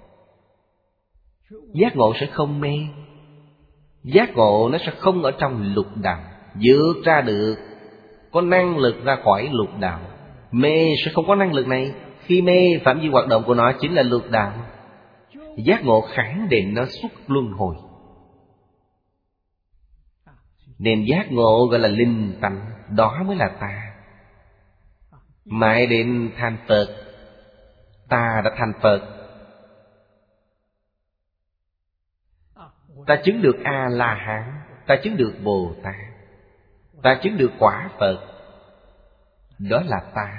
A: Giác ngộ sẽ không mê. Giác ngộ nó sẽ không ở trong lục đạo, vượt ra được, có năng lực ra khỏi lục đạo. Mê sẽ không có năng lực này. Khi mê, phạm vi hoạt động của nó chính là lục đạo. Giác ngộ khẳng định nó xuất luân hồi. Nên giác ngộ gọi là linh tánh. Đó mới là ta. Mãi đến thành Phật, ta đã thành Phật. Ta chứng được A-la-hán, ta chứng được Bồ Tát, ta chứng được quả Phật. Đó là ta.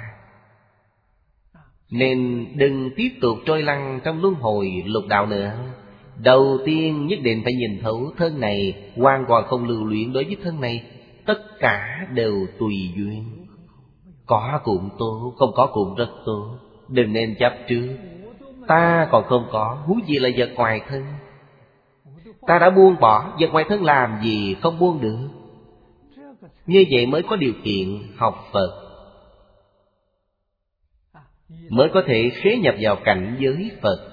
A: Nên đừng tiếp tục trôi lăn trong luân hồi lục đạo nữa. Đầu tiên nhất định phải nhìn thấu thân này hoàn toàn không lưu luyện đối với thân này. Tất cả đều tùy duyên. Có cũng tốt, không có cũng rất tốt. Đừng nên chấp trước. Ta còn không có, huống gì là vật ngoài thân. Ta đã buông bỏ, vật ngoài thân làm gì không buông được. Như vậy mới có điều kiện học Phật, mới có thể khế nhập vào cảnh giới Phật.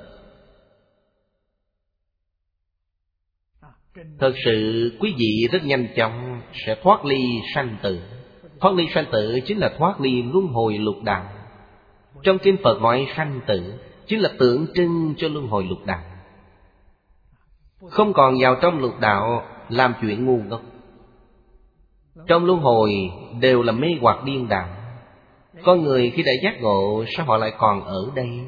A: Thật sự quý vị rất nhanh chóng sẽ thoát ly sanh tử. Thoát ly sanh tử chính là thoát ly luân hồi lục đạo. Trong kinh Phật nói sanh tử chính là tượng trưng cho luân hồi lục đạo. Không còn vào trong lục đạo làm chuyện ngu ngốc. Trong luân hồi đều là mê hoặc điên đảo. Con người khi đã giác ngộ, sao họ lại còn ở đây?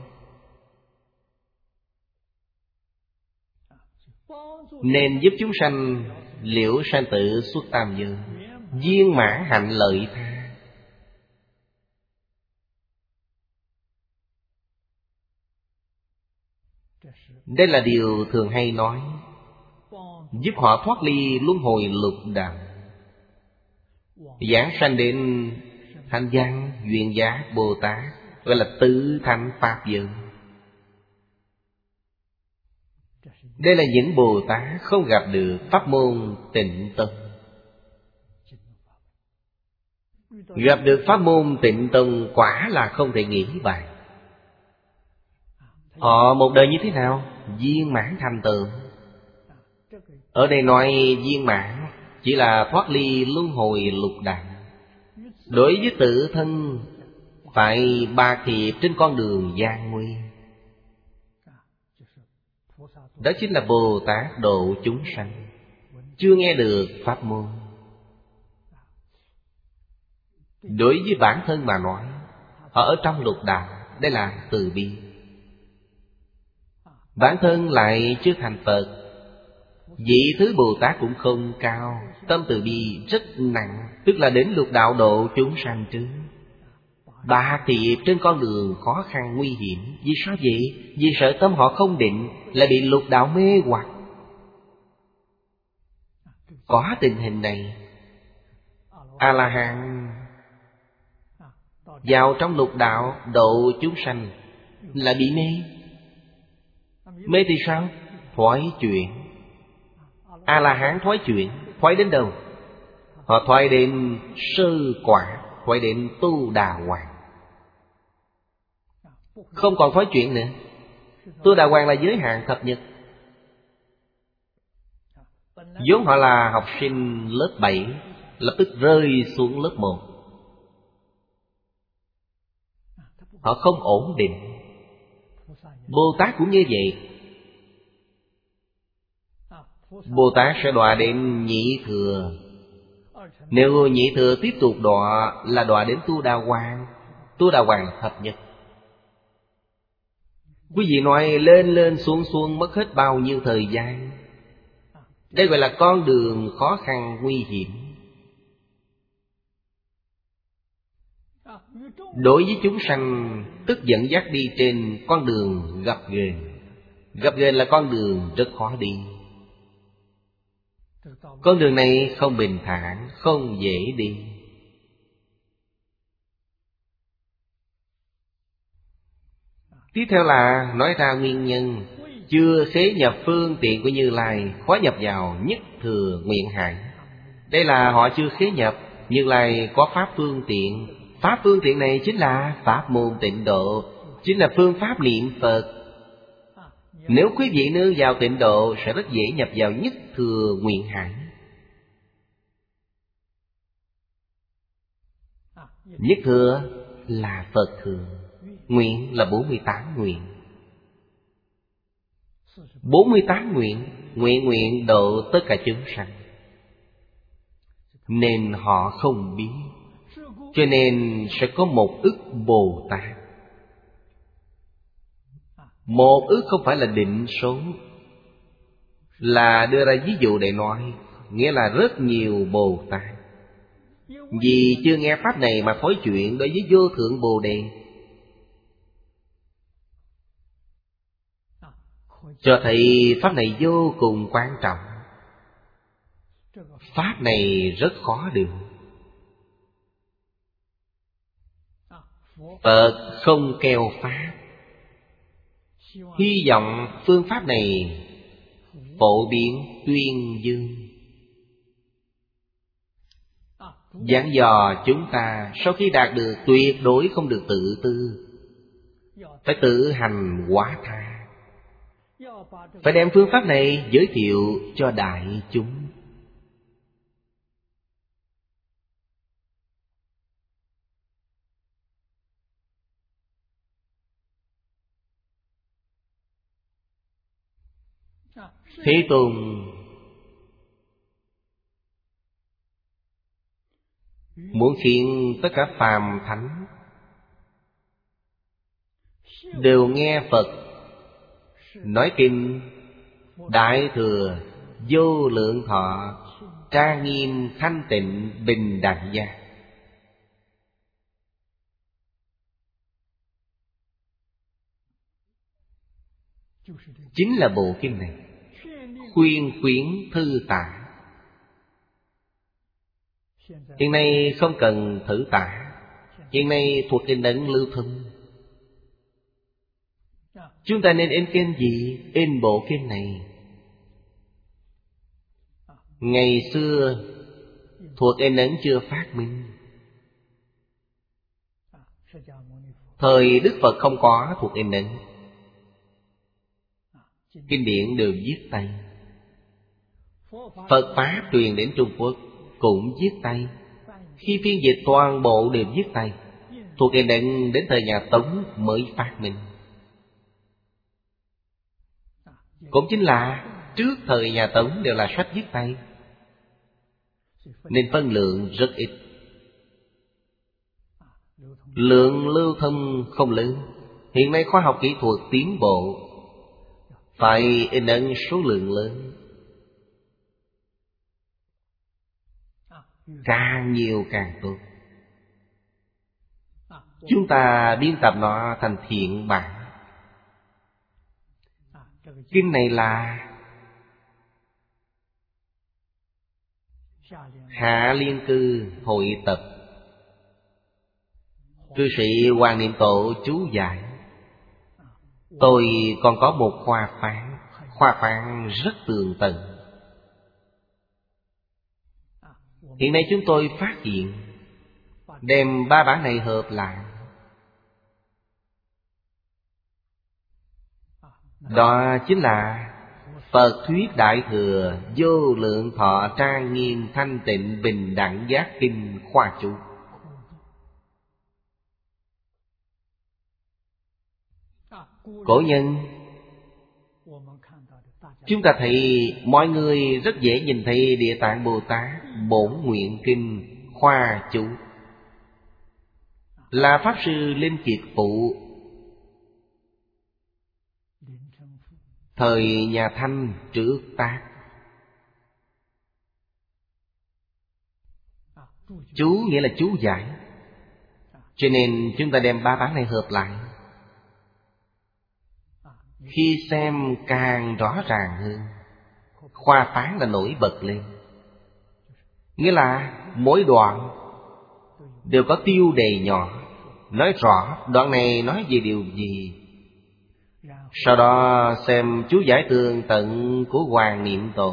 A: Nên giúp chúng sanh liễu sanh tử xuất tam giới, viên mãn hạnh lợi tha. Đây là điều thường hay nói, giúp họ thoát ly luân hồi lục đạo, giảng sanh đến Thanh Văn, Duyên Giác, Bồ Tát, gọi là tứ thánh pháp giới. Đây là những Bồ Tát không gặp được pháp môn Tịnh Tông. Gặp được pháp môn Tịnh Tông quả là không thể nghĩ bàn. Họ một đời như thế nào? Viên mãn thành tựu. Ở đây nói viên mãn chỉ là thoát ly luân hồi lục đạo. Đối với tự thân phải bạc thiệp trên con đường gian nguy. Đó chính là Bồ Tát độ chúng sanh. Chưa nghe được pháp môn. Đối với bản thân mà nói, họ ở trong lục đạo, đây là từ bi. Bản thân lại chưa thành Phật, vị thứ Bồ Tát cũng không cao, tâm từ bi rất nặng, tức là đến lục đạo độ chúng sanh trước. bạc tiệp trên con đường khó khăn nguy hiểm. Vì sao vậy? Vì sợ tâm họ không định, lại bị lục đạo mê hoặc. Có tình hình này, A-la-hán vào trong lục đạo độ chúng sanh là bị mê. Mê thì sao? Thoái chuyển. A-la-hán thoái chuyển. Thoái đến đâu? Họ thoái đến sơ quả, thoái đến tu đà hoàng. Không còn thoái chuyển nữa. Tu đà hoàng là giới hạn thập nhật. vốn họ là học sinh lớp bảy, lập tức rơi xuống lớp một. Họ không ổn định. Bồ Tát cũng như vậy. Bồ Tát sẽ đọa đến nhị thừa. Nếu nhị thừa tiếp tục đọa là đọa đến tu đà hoàng. Tu đà hoàng thập nhật. Quý vị nói lên lên xuống xuống mất hết bao nhiêu thời gian. Đây gọi là con đường khó khăn nguy hiểm. Đối với chúng sanh, tức dẫn dắt đi trên con đường gập ghềnh. Gập ghềnh là con đường rất khó đi. Con đường này không bình thản, không dễ đi. Tiếp theo là nói ra nguyên nhân. Chưa khế nhập phương tiện của Như Lai, khó nhập vào nhất thừa nguyện hải. Đây là họ chưa khế nhập. Như Lai có pháp phương tiện. Pháp phương tiện này chính là pháp môn tịnh độ, chính là phương pháp niệm Phật. Nếu quý vị nương vào tịnh độ sẽ rất dễ nhập vào nhất thừa nguyện hải. Nhất thừa là Phật thừa, nguyện là bốn mươi tám nguyện. bốn mươi tám nguyện, nguyện nguyện độ tất cả chúng sanh. Nên họ không biết, cho nên sẽ có một ức Bồ Tát. Một ức không phải là định số, là đưa ra ví dụ để nói, nghĩa là rất nhiều Bồ Tát. Vì chưa nghe pháp này mà thối chuyện đối với vô thượng Bồ Đề, cho thấy pháp này vô cùng quan trọng. Pháp này rất khó được. Phật không keo pháp. Hy vọng phương pháp này phổ biến tuyên dương, dặn dò chúng ta sau khi đạt được tuyệt đối không được tự tư, phải tự hành quả tha. Phải đem phương pháp này giới thiệu cho đại chúng. Thế Tôn muốn khiến tất cả phàm thánh đều nghe Phật nói kinh Đại Thừa Vô Lượng Thọ trang nghiêm thanh tịnh bình đẳng giác. Chính là bộ kinh này. Khuyên khuyến thư tả. Hiện nay không cần thử tả. Hiện nay thuộc in ấn lưu thông. Chúng ta nên in kinh gì? In bộ kinh này. Ngày xưa thuộc in ấn chưa phát minh. Thời Đức Phật không có thuộc in ấn. Kinh điển đều viết tay. Phật Pháp truyền đến Trung Quốc cũng viết tay. Khi phiên dịch toàn bộ đều viết tay. Thuộc in ấn đến thời nhà Tống mới phát minh. Cũng chính là trước thời nhà Tống đều là sách viết tay, nên phân lượng rất ít. Lượng lưu thông không lớn. Hiện nay khoa học kỹ thuật tiến bộ, phải in ấn số lượng lớn. Càng nhiều càng tốt. chúng ta biên tập nó thành thiện bản. Kinh này là Hạ Liên Cư hội tập, cư sĩ Hoàng Niệm Tổ chú giải. Tôi còn có một khoa phán, khoa phán rất tường tận. Hiện nay chúng tôi phát hiện đem ba bản này hợp lại, đó chính là Phật thuyết Đại Thừa Vô Lượng Thọ Trang Nghiêm Thanh Tịnh Bình Đẳng Giác Kinh khoa chú. Cổ nhân chúng ta thấy mọi người rất dễ nhìn thấy Địa Tạng Bồ Tát Bổn Nguyện Kinh khoa chú là Pháp Sư Linh Kiệt Phụ thời nhà Thanh trước tác. Chú nghĩa là chú giải, cho nên chúng ta đem ba bản này hợp lại, khi xem càng rõ ràng hơn, khoa phán là nổi bật lên. Nghĩa là mỗi đoạn đều có tiêu đề nhỏ, nói rõ đoạn này nói về điều gì. Sau đó xem chú giải tường tận của Hoàng Niệm Tổ.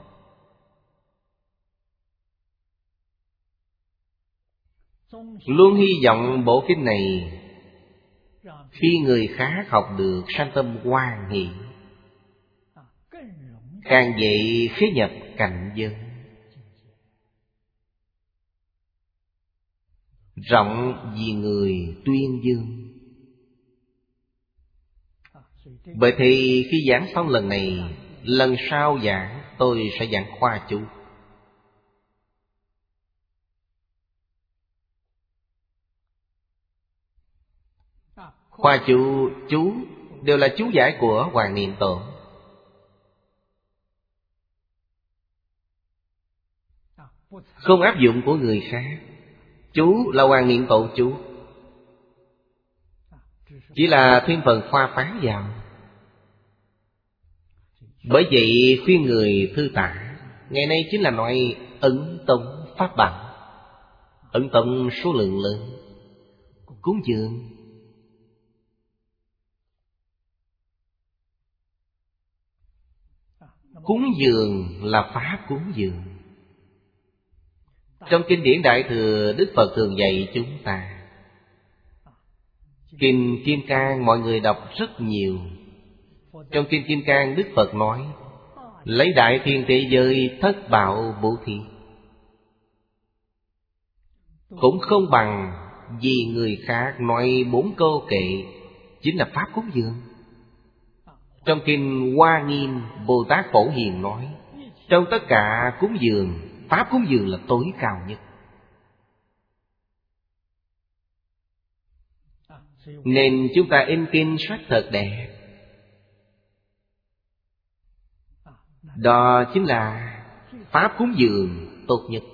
A: Luôn hy vọng bộ kinh này khi người khác học được sanh tâm hoan hỷ, càng dễ khế nhập cảnh giới, rộng vì người tuyên dương. Bởi thì khi giảng xong lần này, lần sau giảng tôi sẽ giảng khoa chú. Khoa chú, chú đều là chú giải của Hoàng Niệm Tổ. Không áp dụng của người khác. Chú là Hoàng Niệm Tổ chú, chỉ là thêm phần khoa phán vào. Bởi vậy khuyên người thư tả ngày nay chính là nói ấn tống pháp bảo. Ấn tống số lượng lớn, cúng dường. Cúng dường là pháp cúng dường. Trong kinh điển Đại Thừa, Đức Phật thường dạy chúng ta. Kinh Kim Cang mọi người đọc rất nhiều. Trong kinh Kim Cang, Đức Phật nói lấy đại thiên thế giới thất bảo bố thí, cũng không bằng vì người khác nói bốn câu kệ, chính là pháp cúng dường. Trong kinh Hoa Nghiêm, Bồ Tát Phổ Hiền nói trong tất cả cúng dường, pháp cúng dường là tối cao nhất. Nên chúng ta in kinh sách thật đẹp. Đó chính là pháp cúng dường tốt nhất,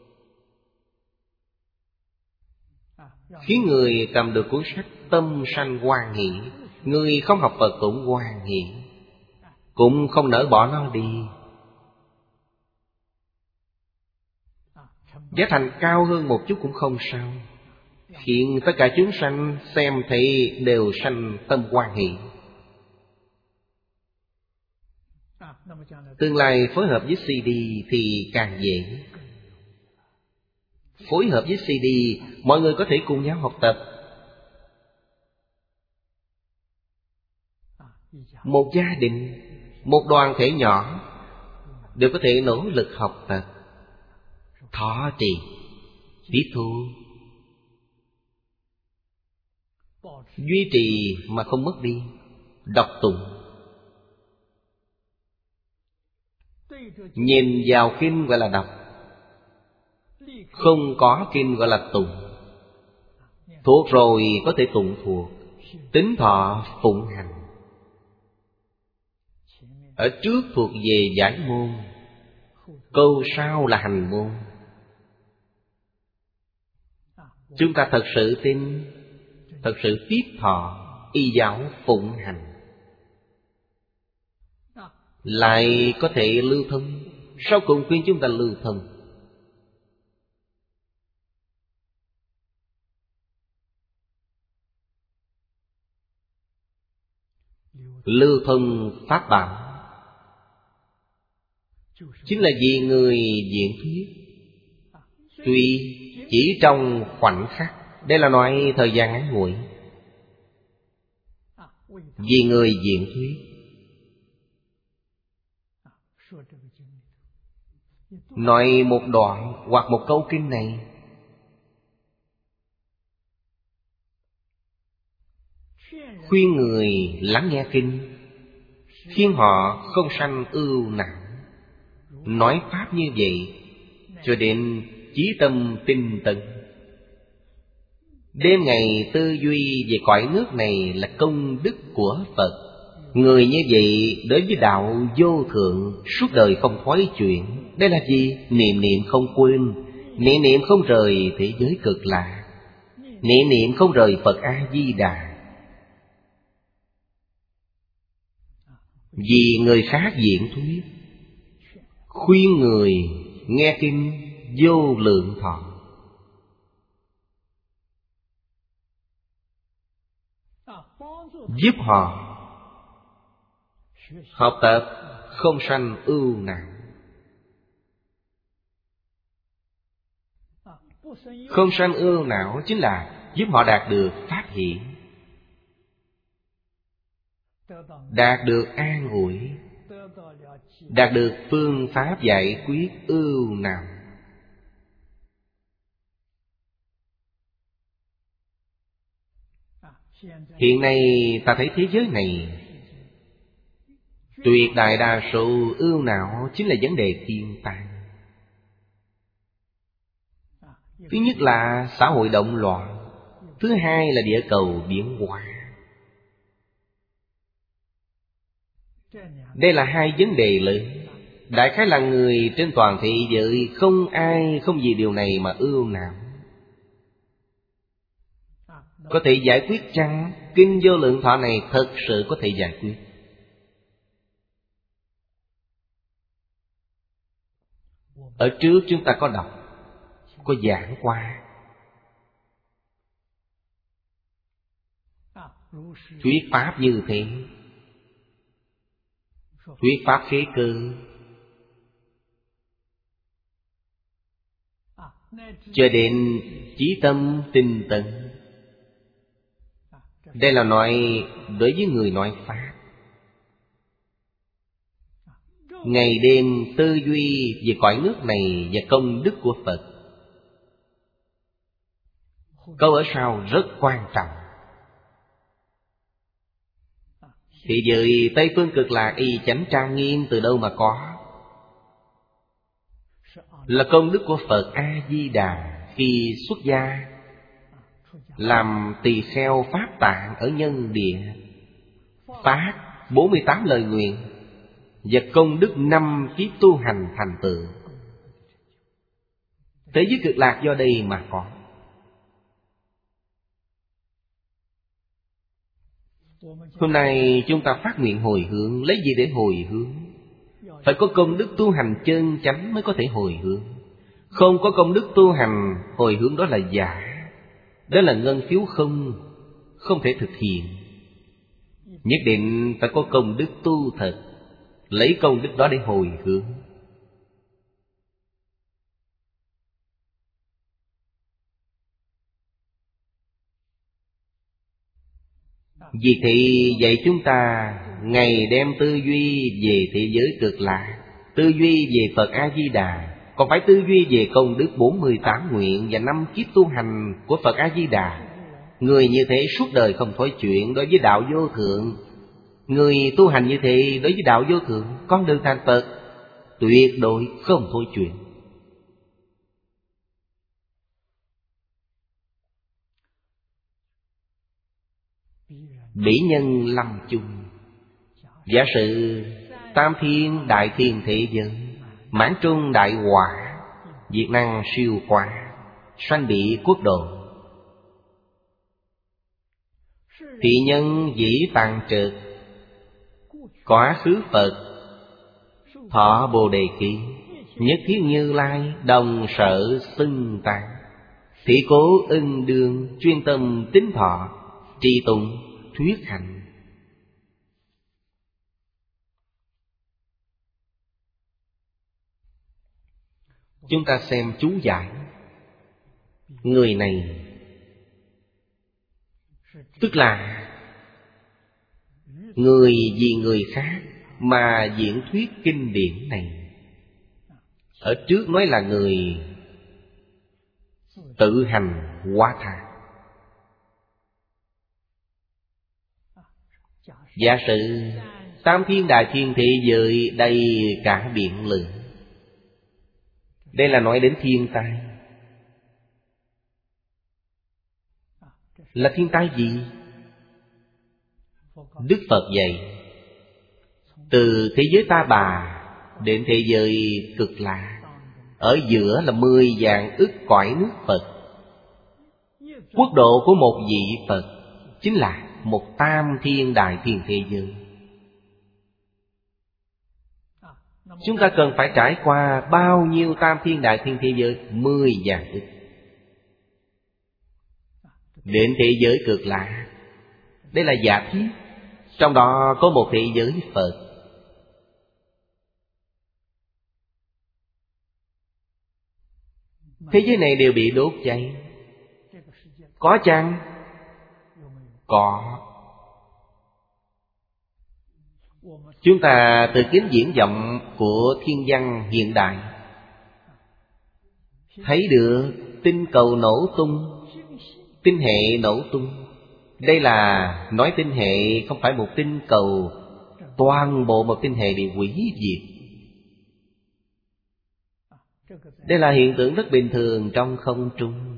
A: khiến người cầm được cuốn sách tâm sanh hoan hỷ. Người không học Phật cũng hoan hỷ, cũng không nỡ bỏ nó đi. Giá thành cao hơn một chút cũng không sao, khiến tất cả chúng sanh xem thấy đều sanh tâm hoan hỷ. Tương lai phối hợp với xê đê thì càng dễ. Phối hợp với xê đê, mọi người có thể cùng nhau học tập. Một gia đình, một đoàn thể nhỏ đều có thể nỗ lực học tập, thọ trì, tiếp thu, duy trì mà không mất đi, đọc tụng. Nhìn vào kinh gọi là đọc, không có kinh gọi là tụng. Thuộc rồi có thể tụng thuộc, tính thọ phụng hành. Ở trước thuộc về giải môn, câu sau là hành môn. Chúng ta thật sự tin thật sự tiếp thọ y giáo phụng hành, lại có thể lưu thông. Sau cùng khuyên chúng ta lưu thông. Lưu thông pháp bảo chính là vì người diễn thuyết. Tuy chỉ trong khoảnh khắc, đây là nói thời gian ngắn ngủi, vì người diễn thuyết. Nói một đoạn hoặc một câu kinh này, khuyên người lắng nghe kinh, khiến họ không sanh ưu não. Nói pháp như vậy cho đến chí tâm tinh tấn, đêm ngày tư duy về cõi nước này là công đức của Phật. Người như vậy đối với đạo vô thượng suốt đời không thoái chuyển. Đây là gì? Niệm niệm không quên, niệm niệm không rời thế giới cực lạc, niệm niệm không rời Phật A-di-đà. Vì người khác diễn thuyết, khuyên người nghe kinh vô lượng thọ. Giúp họ học tập không sanh ưu não. Không sanh ưu não chính là giúp họ đạt được pháp hiển, đạt được an ủi, đạt được phương pháp giải quyết ưu não. Hiện nay ta thấy thế giới này tuyệt đại đa số ưu não chính là vấn đề thiên tai. Thứ nhất là xã hội động loạn, thứ hai là địa cầu biến hóa. Đây là hai vấn đề lớn. Đại khái là người trên toàn thế giới không ai không vì điều này mà ưu não. Có thể giải quyết chăng? Kinh vô lượng thọ này thật sự có thể giải quyết. Ở trước chúng ta có đọc, có giảng qua. Thuyết pháp như thế, thuyết pháp khế cơ, cho đến chí tâm tinh tấn. Đây là nói đối với người nói pháp. Ngày đêm tư duy về cõi nước này và công đức của Phật. Câu ở sau rất quan trọng. Thì giới Tây Phương Cực Lạc y chánh trang nghiêm từ đâu mà có? Là công đức của Phật A-di-đà khi xuất gia, làm tỳ kheo pháp tạng ở nhân địa, phát bốn mươi tám lời nguyện, và công đức năm kiếp tu hành thành tựu. Thế giới Cực Lạc do đây mà có. Hôm nay chúng ta phát nguyện hồi hướng, lấy gì để hồi hướng? Phải có công đức tu hành chân chánh mới có thể hồi hướng. Không có công đức tu hành, hồi hướng đó là giả. Đó là ngân phiếu không, không thể thực hiện. Nhất định phải có công đức tu thật, lấy công đức đó để hồi hướng. Vì thì dạy chúng ta ngày đem tư duy về thế giới Cực Lạc, tư duy về Phật A-di-đà, còn phải tư duy về công đức bốn mươi tám nguyện và năm kiếp tu hành của Phật A-di-đà. Người như thế suốt đời không thối chuyển đối với đạo vô thượng. Người tu hành như thế đối với đạo vô thượng, con đường thành Phật tuyệt đối không thối chuyển. Bỉ nhân lâm chung. Giả sử tam thiên đại thiên thế giới, mãn trung đại hỏa, diệt năng siêu quá, sanh bị quốc độ. Thị nhân dĩ tàng trực, quá khứ Phật thọ Bồ Đề Ký, nhất thiết Như Lai đồng sở xưng tạng. Thị cố ưng đương, chuyên tâm tín thọ, trì tụng thuyết hành. Chúng ta xem chú giải. Người này tức là người vì người khác mà diễn thuyết kinh điển này. Ở trước nói là người tự hành hóa tha. Giả sử tam thiên đại thiên thế giới đầy cả biển lửa. Đây là nói đến thiên tai. Là thiên tai gì? Đức Phật dạy, từ thế giới Ta Bà đến thế giới Cực Lạc, ở giữa là mười vạn ức cõi nước Phật. Quốc độ của một vị Phật chính là một tam thiên đại thiên thế giới. Chúng ta cần phải trải qua bao nhiêu tam thiên đại thiên thế giới? Mười vạn ức. Đến thế giới Cực Lạc, đây là giả thiết. Trong đó có một thế giới Phật. Thế giới này đều bị đốt cháy. Có chăng? Có. Chúng ta từ kính diễn vọng của thiên văn hiện đại thấy được tinh cầu nổ tung, tinh hệ nổ tung. Đây là nói tinh hệ không phải một tinh cầu, toàn bộ một tinh hệ bị hủy diệt. Đây là hiện tượng rất bình thường trong không trung.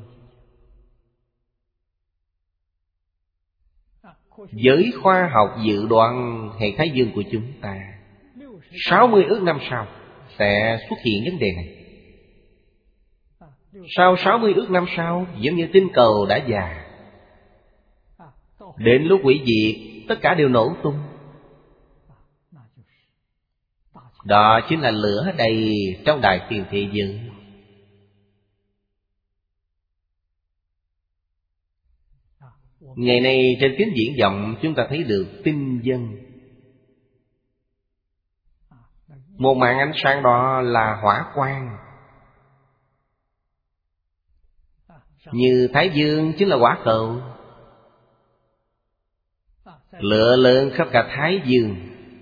A: Giới khoa học dự đoán hệ thái dương của chúng ta sáu mươi ức năm sau sẽ xuất hiện vấn đề này. Sau sáu mươi ức năm sau, giống như tinh cầu đã già, đến lúc hủy diệt, tất cả đều nổ tung. Đó chính là lửa đầy trong đại thiên thế giới. Ngày nay trên kính diễn vọng chúng ta thấy được tinh vân. Một màn ánh sáng đó là hỏa quang. Như thái dương chính là hỏa cầu. Lửa lớn khắp cả thái dương.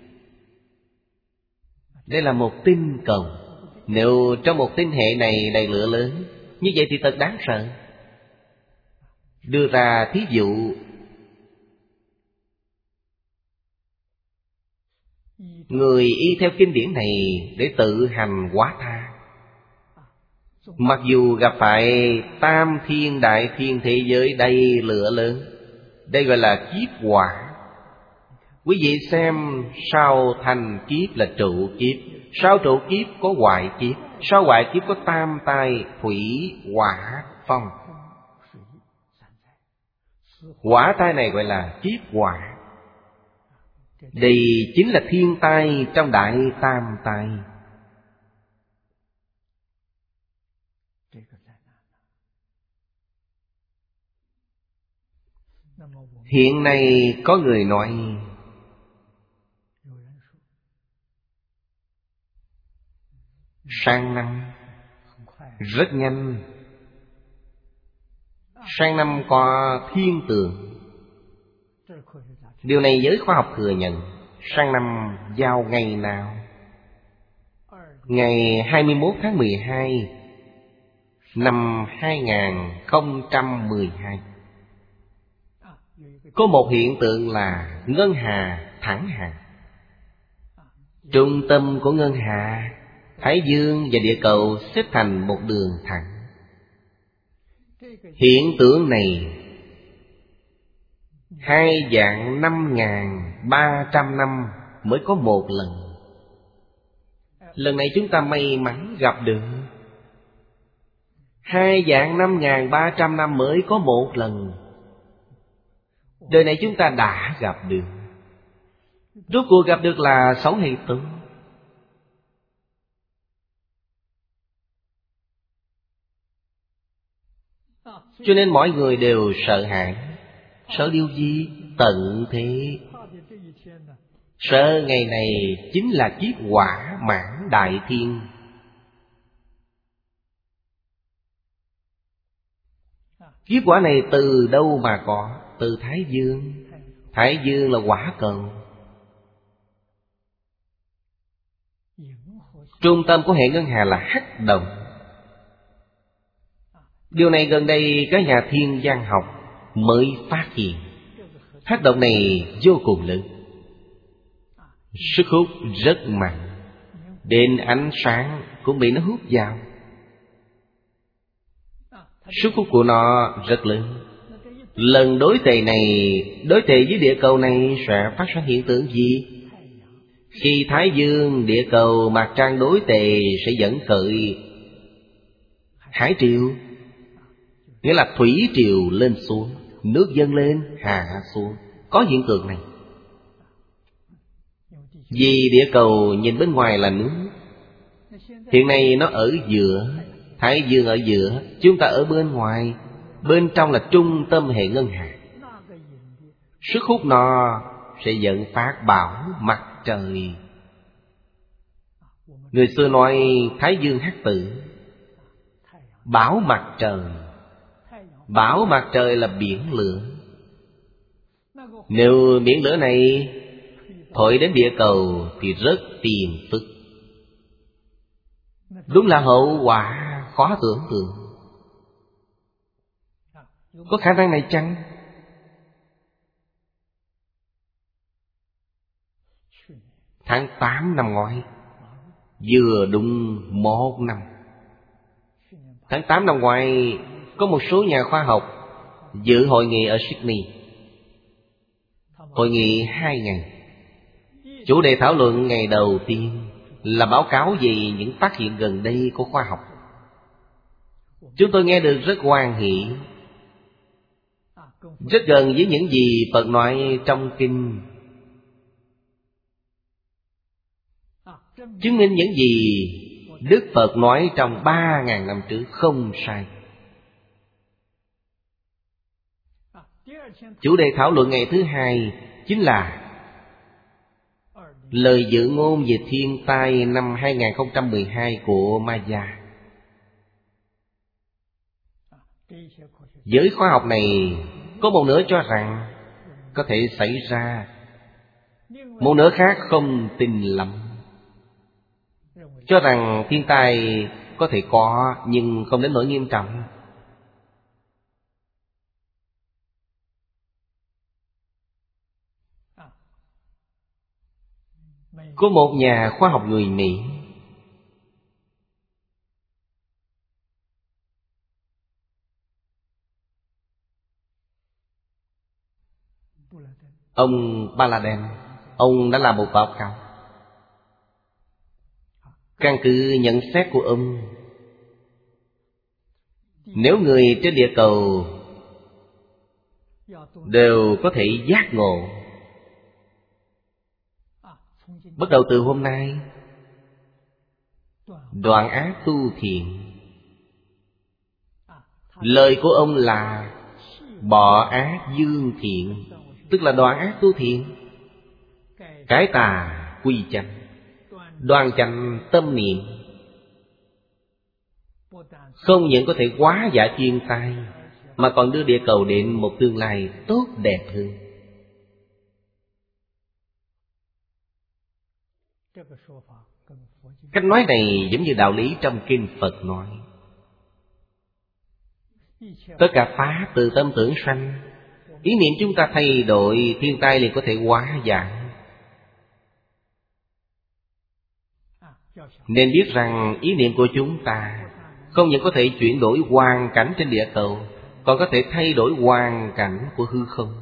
A: Đây là một tinh cầu. Nếu trong một tinh hệ này đầy lửa lớn, như vậy thì thật đáng sợ. Đưa ra thí dụ, người y theo kinh điển này để tự hành hóa tha, mặc dù gặp phải tam thiên đại thiên thế giới đầy lửa lớn, đây gọi là kiếp hỏa. Quý vị xem, sau thành kiếp là trụ kiếp, sau trụ kiếp có hoại kiếp, sau hoại kiếp có tam tai thủy hỏa phong. Hỏa tai này gọi là kiếp hỏa. Đây chính là thiên tai trong đại tam tai. Hiện nay có người nói sang năm rất nhanh, sang năm có thiên tượng. Điều này giới khoa học thừa nhận. Sang năm vào ngày nào? Ngày hai mươi mốt tháng mười hai năm hai nghìn không trăm mười hai. Có một hiện tượng là ngân hà thẳng hàng. Trung tâm của ngân hà, Thái Dương và địa cầu xếp thành một đường thẳng. Hiện tượng này hai vạn năm ngàn ba trăm năm mới có một lần. Lần này chúng ta may mắn gặp được. Hai vạn năm ngàn ba trăm năm mới có một lần. Đời này chúng ta đã gặp được. Rốt cuộc gặp được là xấu hay tốt? Cho nên mọi người đều sợ hãi. Sợ điều gì? Tận thế. Sợ ngày này chính là kiếp hỏa mãn đại thiên. Kiếp quả này từ đâu mà có? Từ Thái Dương. Thái Dương là hỏa cầu. Trung tâm của hệ ngân hà là hắc động. Điều này gần đây các nhà thiên văn học mới phát hiện. Hắc động này vô cùng lớn, sức hút rất mạnh, đến ánh sáng cũng bị nó hút vào. Sức hút của nó rất lớn. Lần đối tề này, đối tề với địa cầu này sẽ phát sinh hiện tượng gì? Khi Thái Dương, địa cầu, mặt trăng đối tề sẽ dẫn khởi hải triều, nghĩa là thủy triều lên xuống, nước dâng lên hạ xuống. Có hiện tượng này. Vì địa cầu nhìn bên ngoài là nước, hiện nay nó ở giữa, Thái Dương ở giữa, chúng ta ở bên ngoài. Bên trong là trung tâm hệ ngân hà. Sức hút nó sẽ dẫn phát bão mặt trời. Người xưa nói Thái Dương hắc tử, bão mặt trời. Bão mặt trời là biển lửa. Nếu biển lửa này thổi đến địa cầu thì rất phiền phức. Đúng là hậu quả khó tưởng tượng. Có khả năng này chăng? Tháng tám năm ngoái, vừa đúng một năm. Tháng tám năm ngoái, có một số nhà khoa học dự hội nghị ở Sydney. Hội nghị hai ngày. Chủ đề thảo luận ngày đầu tiên là báo cáo về những phát hiện gần đây của khoa học. Chúng tôi nghe được rất hoan hỷ, rất gần với những gì Phật nói trong kinh, chứng minh những gì Đức Phật nói trong ba ngàn năm trước không sai. Chủ đề thảo luận ngày thứ hai chính là lời dự ngôn về thiên tai năm hai không một hai của Maya. Giới khoa học này có một nửa cho rằng có thể xảy ra, một nửa khác không tin lắm, cho rằng thiên tai có thể có nhưng không đến nỗi nghiêm trọng. Có một nhà khoa học người Mỹ ông Baladen, ông đã làm một báo cáo. Căn cứ nhận xét của ông, nếu người trên địa cầu đều có thể giác ngộ, bắt đầu từ hôm nay đoạn ác tu thiện. Lời của ông là bỏ ác dương thiện, tức là đoạn ác tu thiện, cải tà quy chánh, đoan chánh tâm niệm. Không những có thể hóa giải thiên tai, mà còn đưa địa cầu đến một tương lai tốt đẹp hơn. Cách nói này giống như đạo lý trong kinh Phật nói: tất cả pháp từ tâm tưởng sanh. Ý niệm chúng ta thay đổi, thiên tai liền có thể hóa giải. Nên biết rằng ý niệm của chúng ta không những có thể chuyển đổi hoàn cảnh trên địa cầu, còn có thể thay đổi hoàn cảnh của hư không.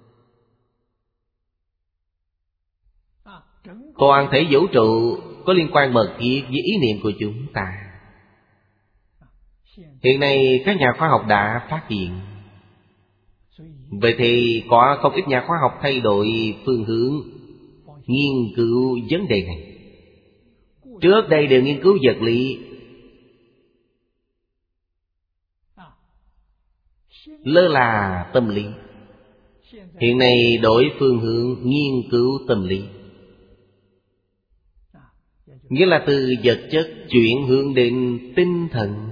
A: Toàn thể vũ trụ có liên quan mật thiết với ý niệm của chúng ta. Hiện nay các nhà khoa học đã phát hiện Vậy thì có không ít nhà khoa học thay đổi phương hướng nghiên cứu vấn đề này. Trước đây đều nghiên cứu vật lý, lơ là tâm lý. Hiện nay đổi phương hướng nghiên cứu tâm lý, nghĩa là từ vật chất chuyển hướng đến tinh thần.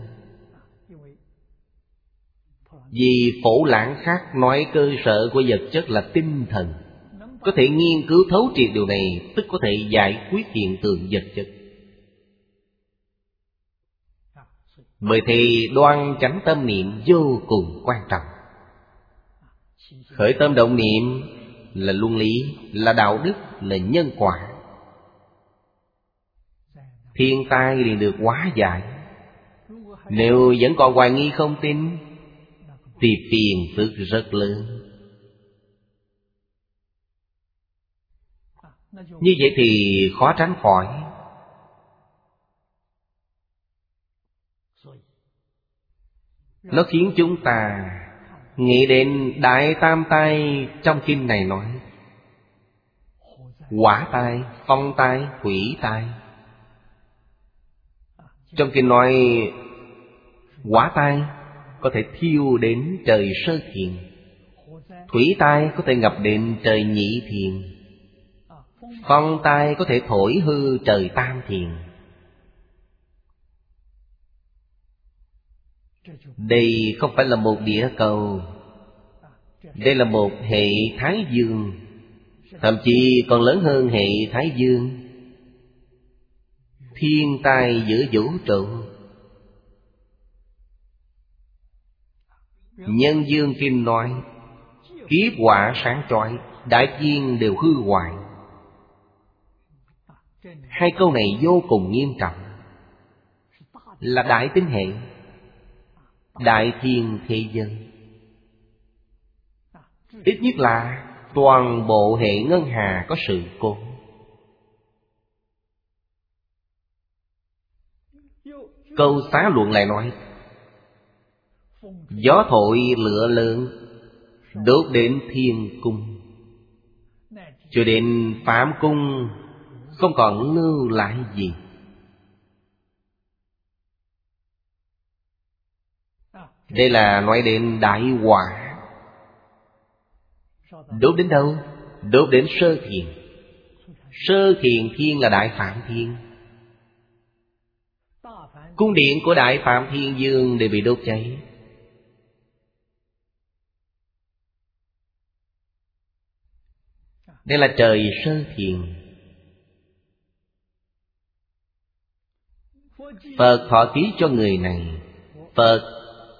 A: Vì Phổ Lãng khác nói cơ sở của vật chất là tinh thần. Có thể nghiên cứu thấu triệt điều này, tức có thể giải quyết hiện tượng vật chất. Bởi thì đoan chánh tâm niệm vô cùng quan trọng. Khởi tâm động niệm là luân lý, là đạo đức, là nhân quả. Thiên tai liền được hóa giải. Nếu vẫn còn hoài nghi không tin thì phiền phức rất lớn. Như vậy thì khó tránh khỏi. Nó khiến chúng ta nghĩ đến Đại Tam Tai trong kinh này nói: hỏa tai, phong tai, thủy tai. Trong kinh nói hỏa tai có thể thiêu đến trời sơ thiền, thủy tai có thể ngập đến trời nhị thiền, phong tai có thể thổi hư trời tam thiền. Đây không phải là một địa cầu, đây là một hệ Thái Dương, thậm chí còn lớn hơn hệ Thái Dương. Thiên tai giữa vũ trụ. Nhân Dương Kinh nói kiếp hỏa sáng chói, đại thiên đều hư hoại. Hai câu này vô cùng nghiêm trọng, là đại tinh hệ, đại thiên thế giới. Ít nhất là toàn bộ hệ ngân hà có sự cố. Câu Xá Luận lại nói gió thổi lửa lớn, đốt đến thiên cung, cho đến Phạm cung không còn lưu lại gì. Đây là nói đến đại hỏa. Đốt đến đâu? Đốt đến sơ thiền. Sơ thiền thiên là Đại Phạm Thiên. Cung điện của Đại Phạm Thiên Dương đều bị đốt cháy. Đây là trời sơ thiền. Phật thọ ký cho người này. Phật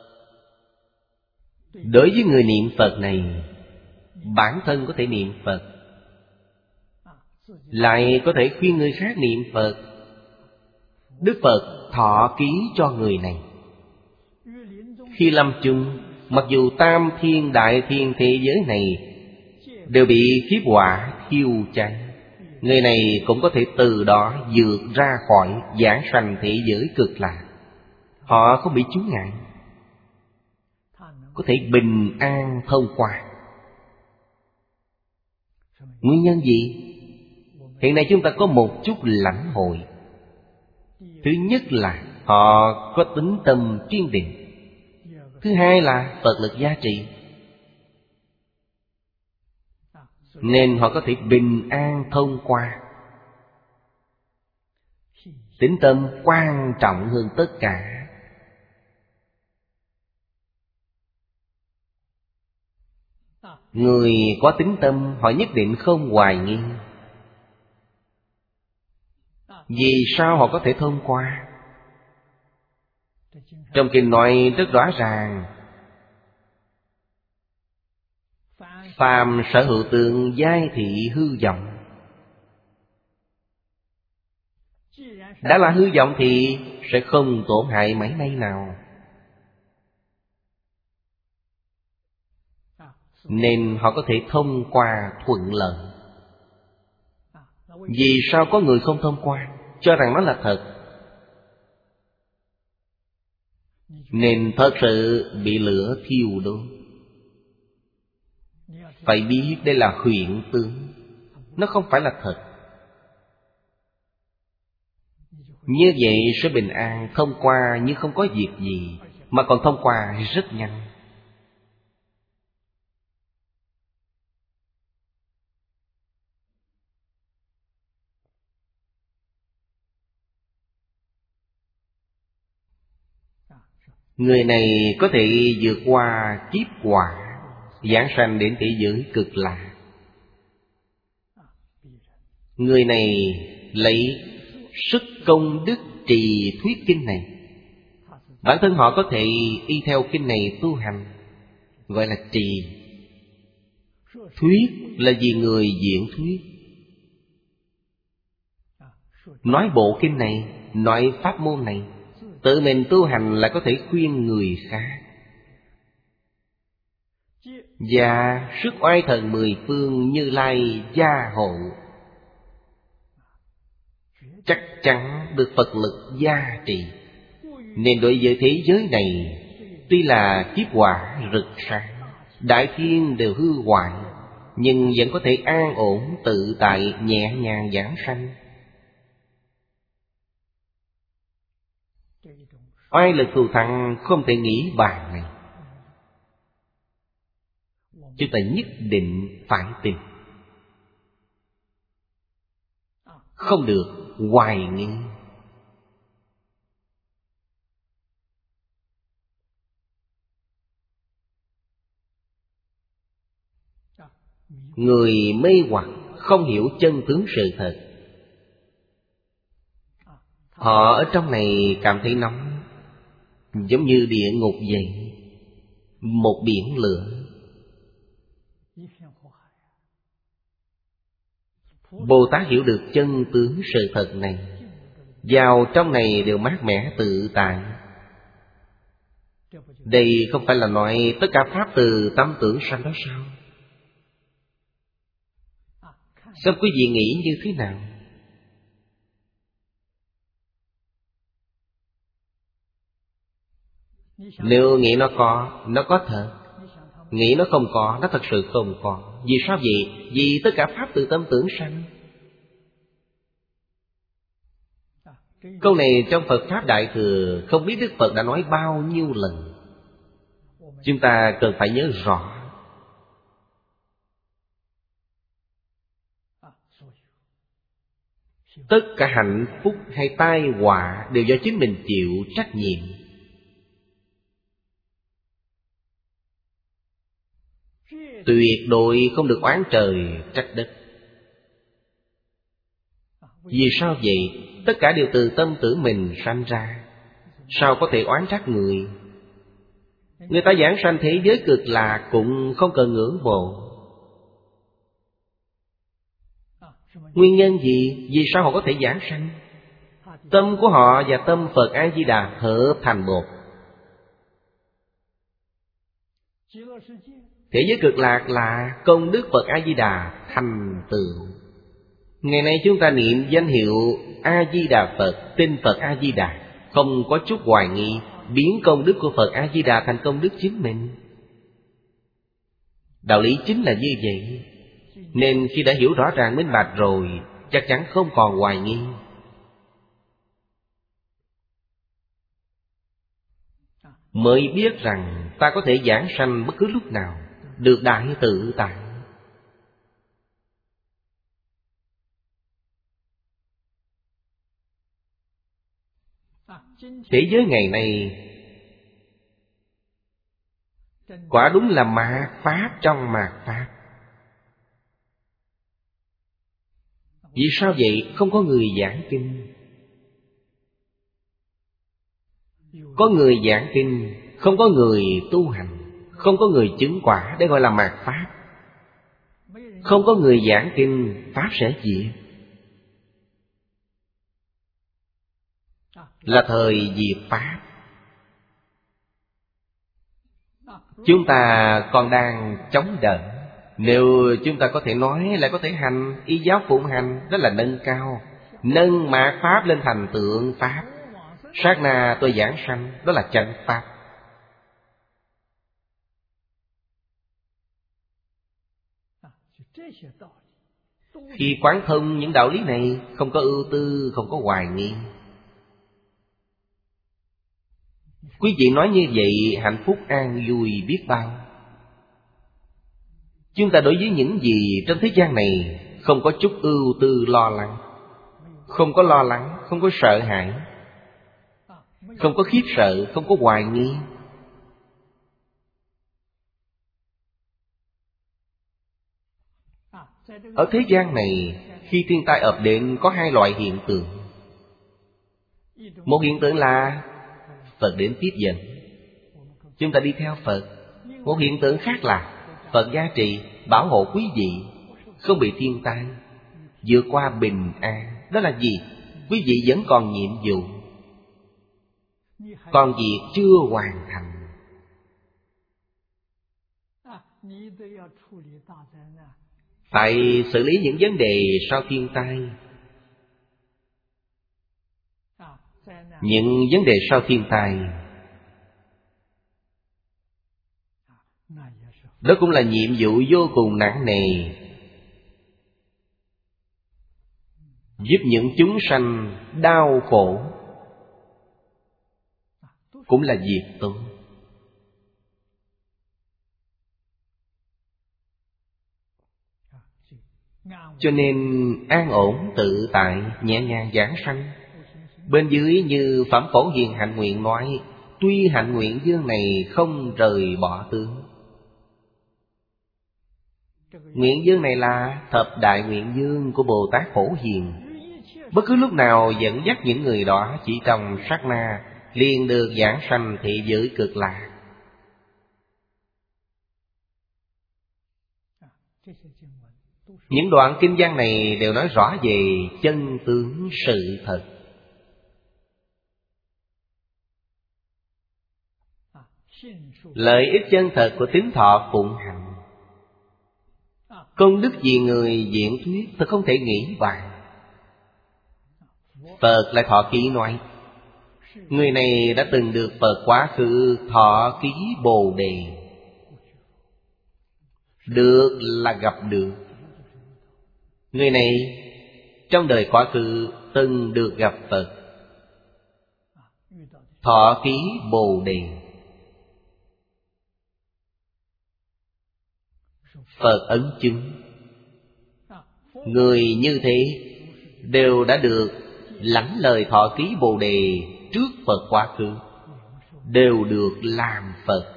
A: đối với người niệm Phật này, bản thân có thể niệm Phật, lại có thể khuyên người khác niệm Phật. Đức Phật thọ ký cho người này. Khi lâm chung, mặc dù tam thiên đại thiên thế giới này đều bị kiếp hỏa thiêu cháy, người này cũng có thể từ đó vượt ra khỏi giảng sanh thế giới cực lạc. Họ không bị chướng ngại, có thể bình an thông qua. Nguyên nhân gì? Hiện nay chúng ta có một chút lãnh hội. Thứ nhất là họ có tính tâm chuyên định. Thứ hai là Phật lực gia trì, nên họ có thể bình an thông qua. Tính tâm quan trọng hơn tất cả. Người có tính tâm họ nhất định không hoài nghi. Vì sao họ có thể thông qua? Trong kinh nói rất rõ ràng: phàm sở hữu tượng giai thị hư vọng. Đã là hư vọng thì sẽ không tổn hại mảy may nào. Nên họ có thể thông qua thuận lợi. Vì sao có người không thông qua, cho rằng nó là thật, nên thật sự bị lửa thiêu đốt. Phải biết đây là huyễn tướng, nó không phải là thật. Như vậy sẽ bình an, thông qua nhưng không có việc gì, mà còn thông qua rất nhanh. Người này có thể vượt qua kiếp quả, giảng sanh đến thế giới cực lạc. Người này lấy sức công đức trì thuyết kinh này. Bản thân họ có thể y theo kinh này tu hành, gọi là trì. Thuyết là vì người diễn thuyết. Nói bộ kinh này, nói pháp môn này. Tự mình tu hành là có thể khuyên người khác. Và sức oai thần mười phương Như Lai gia hộ, chắc chắn được Phật lực gia trì. Nên đối với thế giới này, tuy là kiếp quả rực sáng, đại thiên đều hư hoại, nhưng vẫn có thể an ổn tự tại nhẹ nhàng giảng sanh. Oai lực thù thắng không thể nghĩ bàn này. Chúng ta nhất định phải tin, không được hoài nghi. Người mê hoặc không hiểu chân tướng sự thật. Họ ở trong này cảm thấy nóng, giống như địa ngục vậy, một biển lửa. Bồ Tát hiểu được chân tướng sự thật này, vào trong này đều mát mẻ tự tại. Đây không phải là nói tất cả pháp từ tâm tưởng sanh đó sao? Xem quý vị nghĩ như thế nào? Nếu nghĩ nó có, nó có thật. Nghĩ nó không có, nó thật sự không có. Vì sao vậy? Vì tất cả pháp từ tâm tưởng sanh. Câu này trong Phật Pháp Đại Thừa không biết Đức Phật đã nói bao nhiêu lần. Chúng ta cần phải nhớ rõ. Tất cả hạnh phúc hay tai họa đều do chính mình chịu trách nhiệm. Tuyệt đối không được oán trời trách đất. Vì sao vậy? Tất cả đều từ tâm tưởng mình sanh ra. Sao có thể oán trách người? Người ta giảng sanh thế giới cực lạc cũng không cần ngưỡng mộ. Nguyên nhân gì? Vì sao họ có thể giảng sanh? Tâm của họ và tâm Phật A-di-đà hợp thành một. Thế giới cực lạc là công đức Phật A-di-đà thành tựu. Ngày nay chúng ta niệm danh hiệu A-di-đà Phật, tin Phật A-di-đà, không có chút hoài nghi, biến công đức của Phật A-di-đà thành công đức chính mình. Đạo lý chính là như vậy. Nên khi đã hiểu rõ ràng minh bạch rồi, chắc chắn không còn hoài nghi. Mới biết rằng ta có thể giảng sanh bất cứ lúc nào, được đại tự tại. Thế giới ngày nay quả đúng là mạt pháp trong mạt pháp. Vì sao vậy? Không có người giảng kinh. Có người giảng kinh, không có người tu hành, không có người chứng quả, đây gọi là mạt pháp. Không có người giảng kinh, pháp sẽ diệt. Là thời diệt pháp. Chúng ta còn đang chống đỡ. Nếu chúng ta có thể nói lại có thể hành, y giáo phụng hành, đó là nâng cao. Nâng mạt pháp lên thành tượng pháp. Sát na tôi giảng sanh, đó là chánh pháp. Khi quán thông những đạo lý này, không có ưu tư, không có hoài nghi. Quý vị nói như vậy, hạnh phúc an vui biết bao. Chúng ta đối với những gì trong thế gian này không có chút ưu tư lo lắng, không có lo lắng, không có sợ hãi, không có khiếp sợ, không có hoài nghi. Ở thế gian này, khi thiên tai ập đến có hai loại hiện tượng. Một hiện tượng là Phật đến tiếp dẫn, chúng ta đi theo Phật. Một hiện tượng khác là Phật gia trì, bảo hộ quý vị, không bị thiên tai, vượt qua bình an. Đó là gì? Quý vị vẫn còn nhiệm vụ, còn việc chưa hoàn thành. Phải xử lý những vấn đề sau thiên tai. Những vấn đề sau thiên tai, đó cũng là nhiệm vụ vô cùng nặng nề, giúp những chúng sanh đau khổ, cũng là việc tốt. Cho nên an ổn tự tại, nhẹ nhàng giảng sanh. Bên dưới như Phẩm Phổ Hiền hạnh nguyện nói, tuy hạnh nguyện dương này không rời bỏ tướng. Nguyện dương này là thập đại nguyện dương của Bồ Tát Phổ Hiền. Bất cứ lúc nào dẫn dắt những người đó, chỉ trong sát na liền được giảng sanh thị giới cực lạc. Những đoạn kinh văn này đều nói rõ về chân tướng sự thật. Lợi ích chân thật của tín thọ phụng hành, công đức vì người diễn thuyết, thật không thể nghĩ bàn. Phật lại thọ ký nói, người này đã từng được Phật quá khứ thọ ký Bồ Đề. Được là gặp được. Người này trong đời quá khứ từng được gặp Phật, thọ ký Bồ Đề. Phật ấn chứng, người như thế đều đã được lãnh lời thọ ký Bồ Đề trước Phật quá khứ, đều được làm Phật,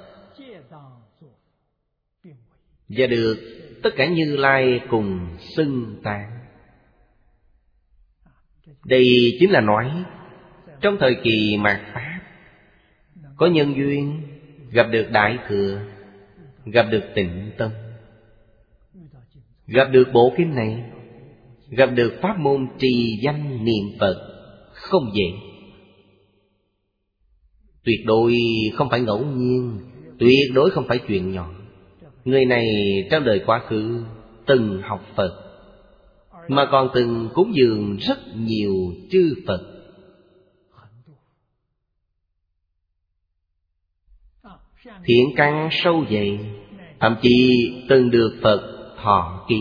A: và được tất cả Như Lai cùng xưng tán. Đây chính là nói trong thời kỳ mạt Pháp, có nhân duyên gặp được Đại Thừa, gặp được Tịnh Tâm, gặp được bộ kinh này, gặp được pháp môn trì danh niệm Phật, không dễ. Tuyệt đối không phải ngẫu nhiên, tuyệt đối không phải chuyện nhỏ. Người này trong đời quá khứ từng học Phật, mà còn từng cúng dường rất nhiều chư Phật. Thiện căn sâu dày, thậm chí từng được Phật thọ ký.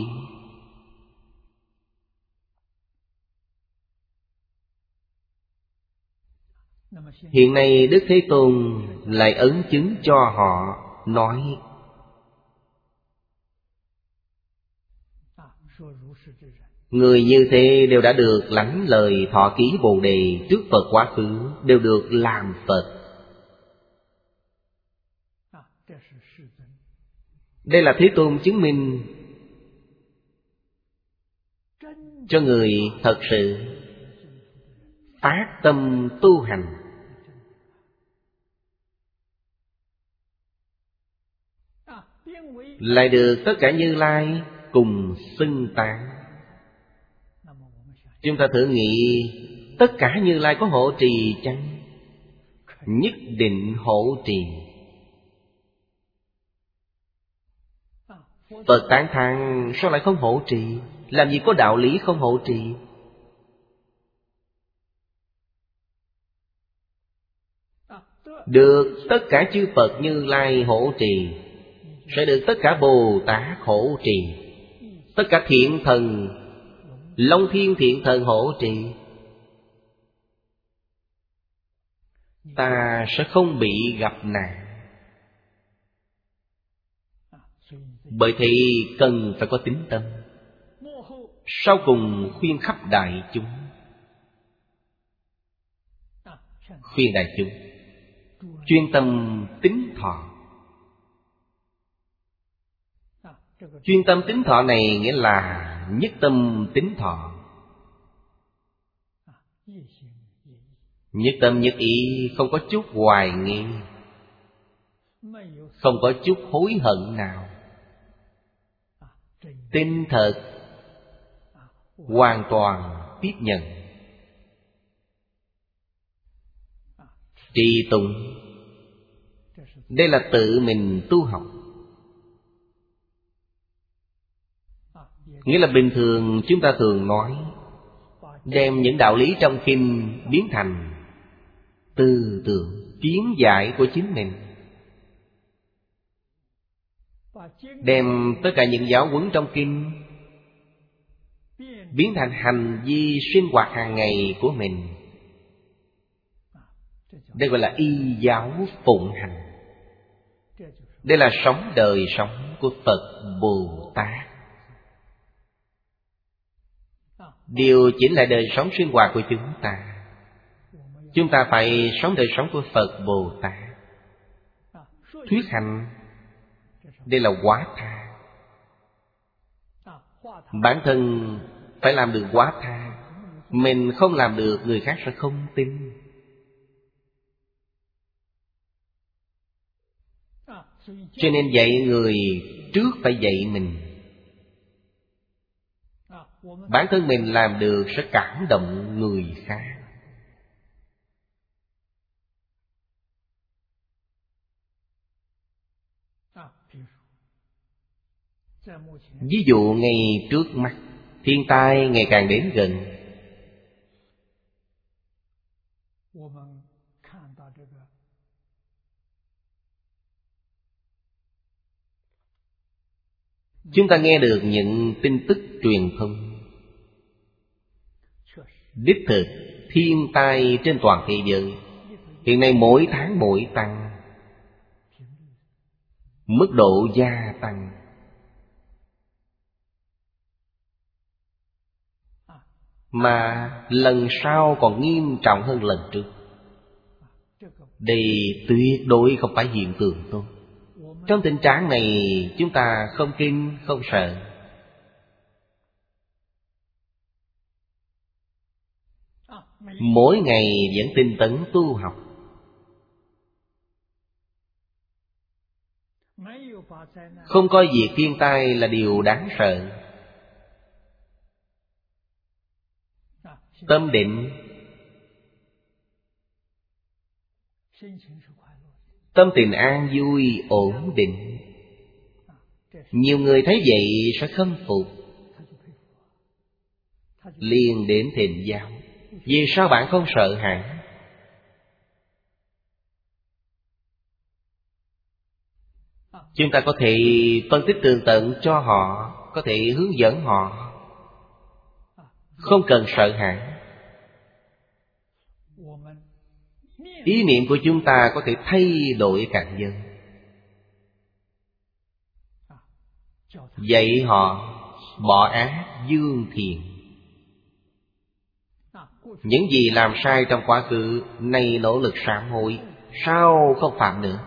A: Hiện nay Đức Thế Tôn lại ấn chứng cho họ, nói người như thế đều đã được lãnh lời thọ ký Bồ Đề trước Phật quá khứ, đều được làm Phật. Đây là Thế Tôn chứng minh cho người thật sự phát tâm tu hành, lại được tất cả Như Lai cùng xưng tán. Chúng ta thử nghĩ, tất cả Như Lai có hộ trì chăng? Nhất định hộ trì. Phật tán thán sao lại không hộ trì? Làm gì có đạo lý không hộ trì? Được tất cả chư Phật Như Lai hộ trì, sẽ được tất cả Bồ Tát hộ trì. Tất cả thiện thần, Long Thiên thiện thần hộ trì, ta sẽ không bị gặp nạn. Bởi thì cần phải có tín tâm. Sau cùng khuyên khắp đại chúng. Khuyên đại chúng chuyên tâm tín thọ. Chuyên tâm tín thọ này nghĩa là nhất tâm tín thọ, nhất tâm nhất ý, không có chút hoài nghi, không có chút hối hận nào. Tin thật, hoàn toàn tiếp nhận. Trì tụng, đây là tự mình tu học. Nghĩa là bình thường chúng ta thường nói, đem những đạo lý trong kinh biến thành tư tưởng, kiến giải của chính mình. Đem tất cả những giáo huấn trong kinh biến thành hành vi sinh hoạt hàng ngày của mình. Đây gọi là y giáo phụng hành. Đây là sống đời sống của Phật Bồ Tát. Điều chỉnh lại đời sống sinh hoạt của chúng ta. Chúng ta phải sống đời sống của Phật Bồ Tát. Thuyết hành, đây là hóa tha. Bản thân phải làm được hóa tha. Mình không làm được, người khác sẽ không tin. Cho nên dạy người trước phải dạy mình. Bản thân mình làm được sẽ cảm động người khác. Ví dụ ngay trước mắt, thiên tai ngày càng đến gần. Chúng ta nghe được những tin tức truyền thông. Đích thực, thiên tai trên toàn thế giới hiện nay mỗi tháng mỗi tăng, mức độ gia tăng. Mà lần sau còn nghiêm trọng hơn lần trước. Đây tuyệt đối không phải hiện tượng tốt. Trong tình trạng này chúng ta không kinh, không sợ. Mỗi ngày vẫn tinh tấn tu học. Không coi việc thiên tai là điều đáng sợ. Tâm định, tâm tình an vui, ổn định. Nhiều người thấy vậy sẽ khâm phục, liền đến thỉnh giáo. Vì sao bạn không sợ hãi? Chúng ta có thể phân tích tường tận cho họ, có thể hướng dẫn họ. Không cần sợ hãi. Ý niệm của chúng ta có thể thay đổi cạn dân. Dạy họ bỏ ác dương thiện. Những gì làm sai trong quá khứ, nay nỗ lực sám hối, sao không phạm nữa.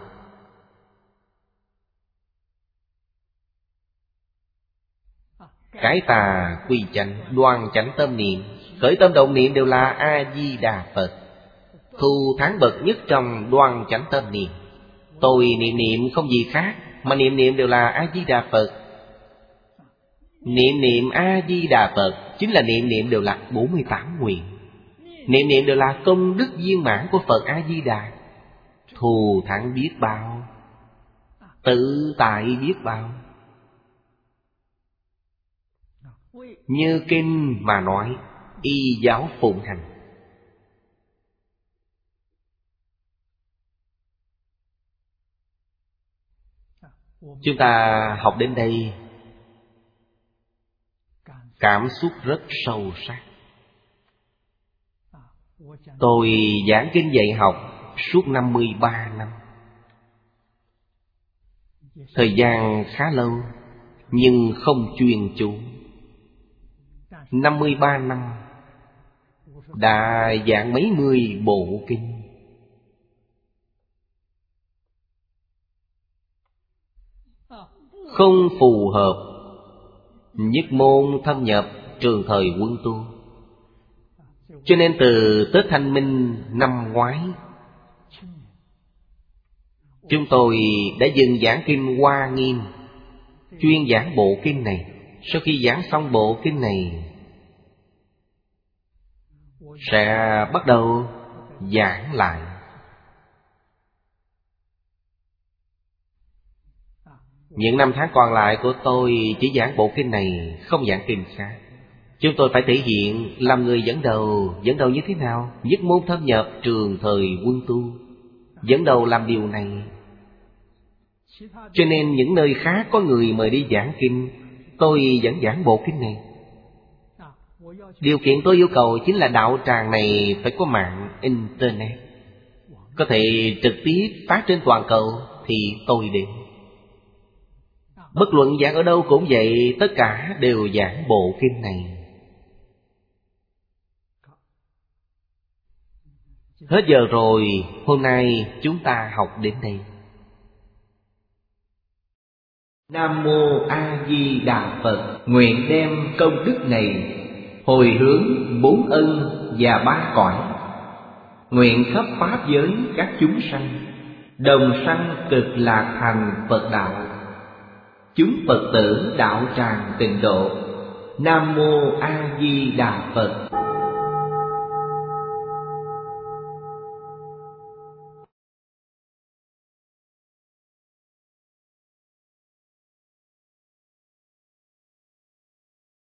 A: Cái tà quy chánh, đoan chánh tâm niệm, khởi tâm động niệm đều là A-di-đà Phật. Thù thắng bậc nhất trong đoan chánh tâm niệm. Tôi niệm niệm không gì khác, mà niệm niệm đều là A-di-đà Phật. Niệm niệm A-di-đà Phật chính là niệm niệm đều là bốn mươi tám nguyện. Niệm niệm đều là công đức viên mãn của Phật A-di-đà. Thù thắng biết bao, tự tại biết bao. Như kinh mà nói, y giáo phụng hành. Chúng ta học đến đây, cảm xúc rất sâu sắc. Tôi giảng kinh dạy học suốt năm mươi ba năm. Thời gian khá lâu, nhưng không chuyên chú. năm mươi ba năm đã giảng mấy mươi bộ kinh. Không phù hợp nhất môn thâm nhập trường thời quân tu. Cho nên từ Tết Thanh Minh năm ngoái, chúng tôi đã dừng giảng kinh Hoa Nghiêm, chuyên giảng bộ kinh này. Sau khi giảng xong bộ kinh này, sẽ bắt đầu giảng lại. Những năm tháng còn lại của tôi chỉ giảng bộ kinh này, không giảng kinh khác. Chúng tôi phải thể hiện làm người dẫn đầu. Dẫn đầu như thế nào? Nhất môn thâm nhập trường thời quân tu. Dẫn đầu làm điều này. Cho nên những nơi khác có người mời đi giảng kinh, tôi vẫn giảng bộ kinh này. Điều kiện tôi yêu cầu chính là đạo tràng này phải có mạng Internet, có thể trực tiếp phát trên toàn cầu thì tôi đến. Bất luận giảng ở đâu cũng vậy, tất cả đều giảng bộ kinh này. Hết giờ rồi, hôm nay chúng ta học đến đây. Nam Mô A Di Đà Phật. Nguyện đem công đức này hồi hướng bốn ân và ba cõi. Nguyện khắp pháp giới các chúng sanh đồng sanh cực lạc thành Phật đạo. Chúng Phật tử đạo tràng tịnh độ. Nam Mô A Di Đà Phật.